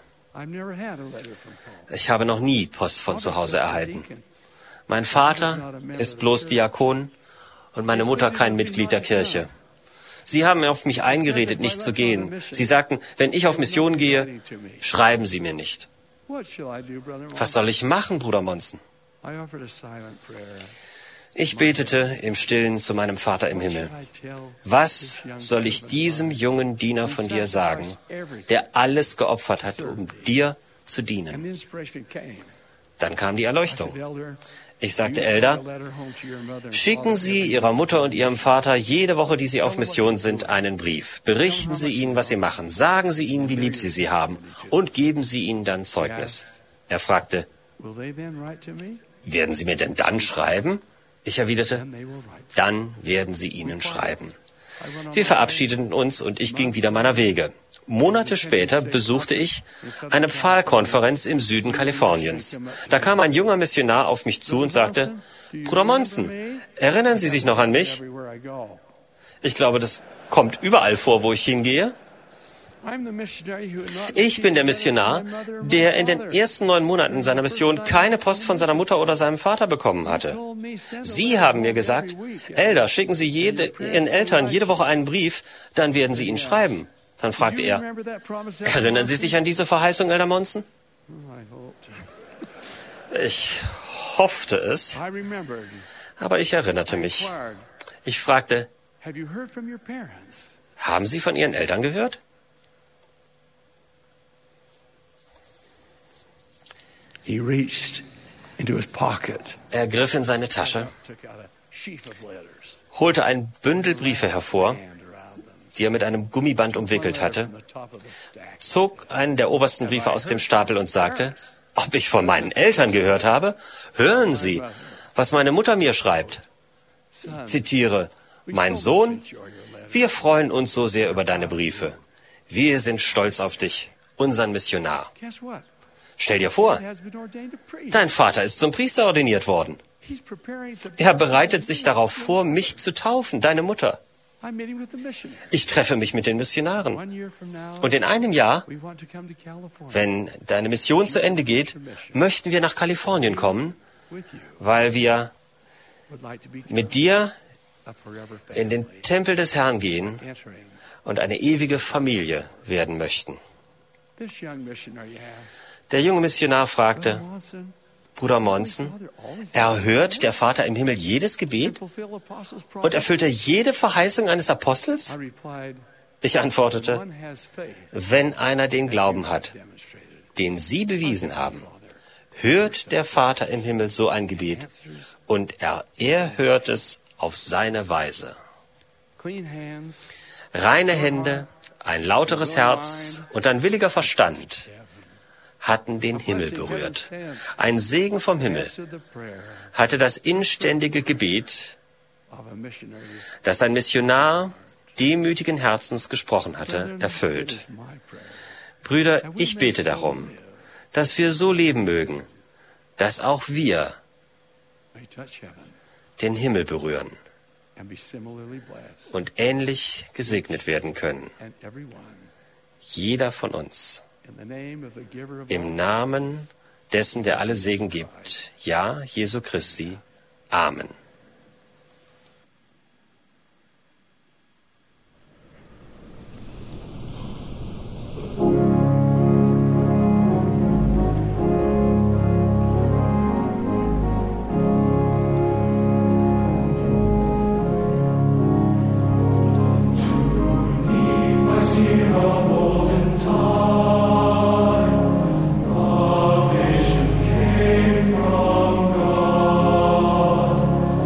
ich habe noch nie Post von zu Hause erhalten. Mein Vater ist bloß Diakon und meine Mutter kein Mitglied der Kirche. Sie haben auf mich eingeredet, nicht zu gehen. Sie sagten, wenn ich auf Mission gehe, schreiben Sie mir nicht. Was soll ich machen, Bruder Monson? Ich betete im Stillen zu meinem Vater im Himmel. Was soll ich diesem jungen Diener von dir sagen, der alles geopfert hat, um dir zu dienen? Dann kam die Erleuchtung. Ich sagte, Elder, schicken Sie Ihrer Mutter und Ihrem Vater jede Woche, die Sie auf Mission sind, einen Brief. Berichten Sie ihnen, was Sie machen. Sagen Sie ihnen, wie lieb Sie sie haben. Und geben Sie ihnen dann Zeugnis. Er fragte, werden Sie mir denn dann schreiben? Ich erwiderte, dann werden Sie ihnen schreiben. Wir verabschiedeten uns und ich ging wieder meiner Wege. Monate später besuchte ich eine Pfahlkonferenz im Süden Kaliforniens. Da kam ein junger Missionar auf mich zu und sagte, Bruder Monson, erinnern Sie sich noch an mich? Ich glaube, das kommt überall vor, wo ich hingehe. Ich bin der Missionar, der in den ersten neun Monaten seiner Mission keine Post von seiner Mutter oder seinem Vater bekommen hatte. Sie haben mir gesagt, Elder, schicken Sie jede, Ihren Eltern jede Woche einen Brief, dann werden Sie ihn schreiben. Dann fragte er, erinnern Sie sich an diese Verheißung, Elder Monson? Ich hoffte es, aber ich erinnerte mich. Ich fragte, haben Sie von Ihren Eltern gehört? Er griff in seine Tasche, holte ein Bündel Briefe hervor, die er mit einem Gummiband umwickelt hatte, zog einen der obersten Briefe aus dem Stapel und sagte, ob ich von meinen Eltern gehört habe? Hören Sie, was meine Mutter mir schreibt. Ich zitiere, mein Sohn, wir freuen uns so sehr über deine Briefe. Wir sind stolz auf dich, unseren Missionar. Stell dir vor, dein Vater ist zum Priester ordiniert worden. Er bereitet sich darauf vor, mich zu taufen, deine Mutter. Ich treffe mich mit den Missionaren. Und in einem Jahr, wenn deine Mission zu Ende geht, möchten wir nach Kalifornien kommen, weil wir mit dir in den Tempel des Herrn gehen und eine ewige Familie werden möchten. Der junge Missionar fragte, Bruder Monson, erhört der Vater im Himmel jedes Gebet und erfüllt er jede Verheißung eines Apostels? Ich antwortete, wenn einer den Glauben hat, den Sie bewiesen haben, hört der Vater im Himmel so ein Gebet und er, er hört es auf seine Weise. Reine Hände, ein lauteres Herz und ein williger Verstand hatten den Himmel berührt. Ein Segen vom Himmel hatte das inständige Gebet, das ein Missionar demütigen Herzens gesprochen hatte, erfüllt. Brüder, ich bete darum, dass wir so leben mögen, dass auch wir den Himmel berühren und ähnlich gesegnet werden können. Jeder von uns. Im Namen dessen, der alle Segen gibt. Ja, Jesu Christi. Amen. From God.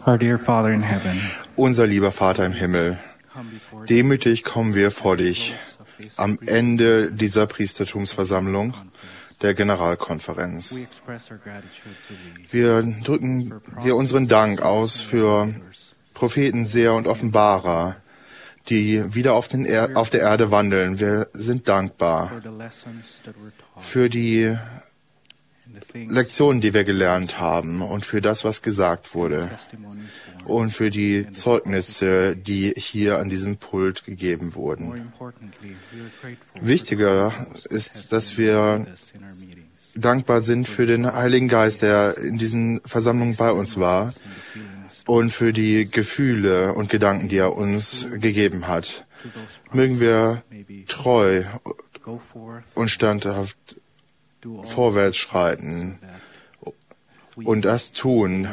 Our dear Father in heaven, unser lieber Vater im Himmel, demütig kommen wir vor dich am Ende dieser Priestertumsversammlung der Generalkonferenz. Wir drücken dir unseren Dank aus für Propheten, Seher und Offenbarer, die wieder auf, den er- auf der Erde wandeln. Wir sind dankbar für die Lektionen, die wir gelernt haben und für das, was gesagt wurde und für die Zeugnisse, die hier an diesem Pult gegeben wurden. Wichtiger ist, dass wir dankbar sind für den Heiligen Geist, der in diesen Versammlungen bei uns war und für die Gefühle und Gedanken, die er uns gegeben hat. Mögen wir treu und standhaft vorwärts schreiten und das tun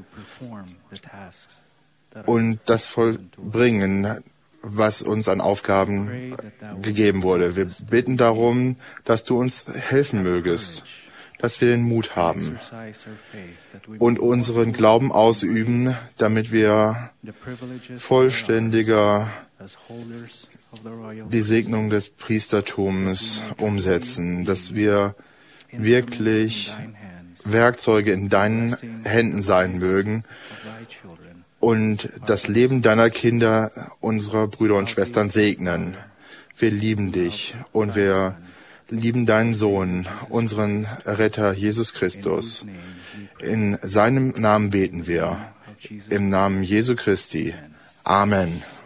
und das vollbringen, was uns an Aufgaben gegeben wurde. Wir bitten darum, dass du uns helfen mögest, dass wir den Mut haben und unseren Glauben ausüben, damit wir vollständiger die Segnung des Priestertums umsetzen, dass wir wirklich Werkzeuge in deinen Händen sein mögen und das Leben deiner Kinder, unserer Brüder und Schwestern segnen. Wir lieben dich und wir lieben deinen Sohn, unseren Retter Jesus Christus. In seinem Namen beten wir, im Namen Jesu Christi. Amen.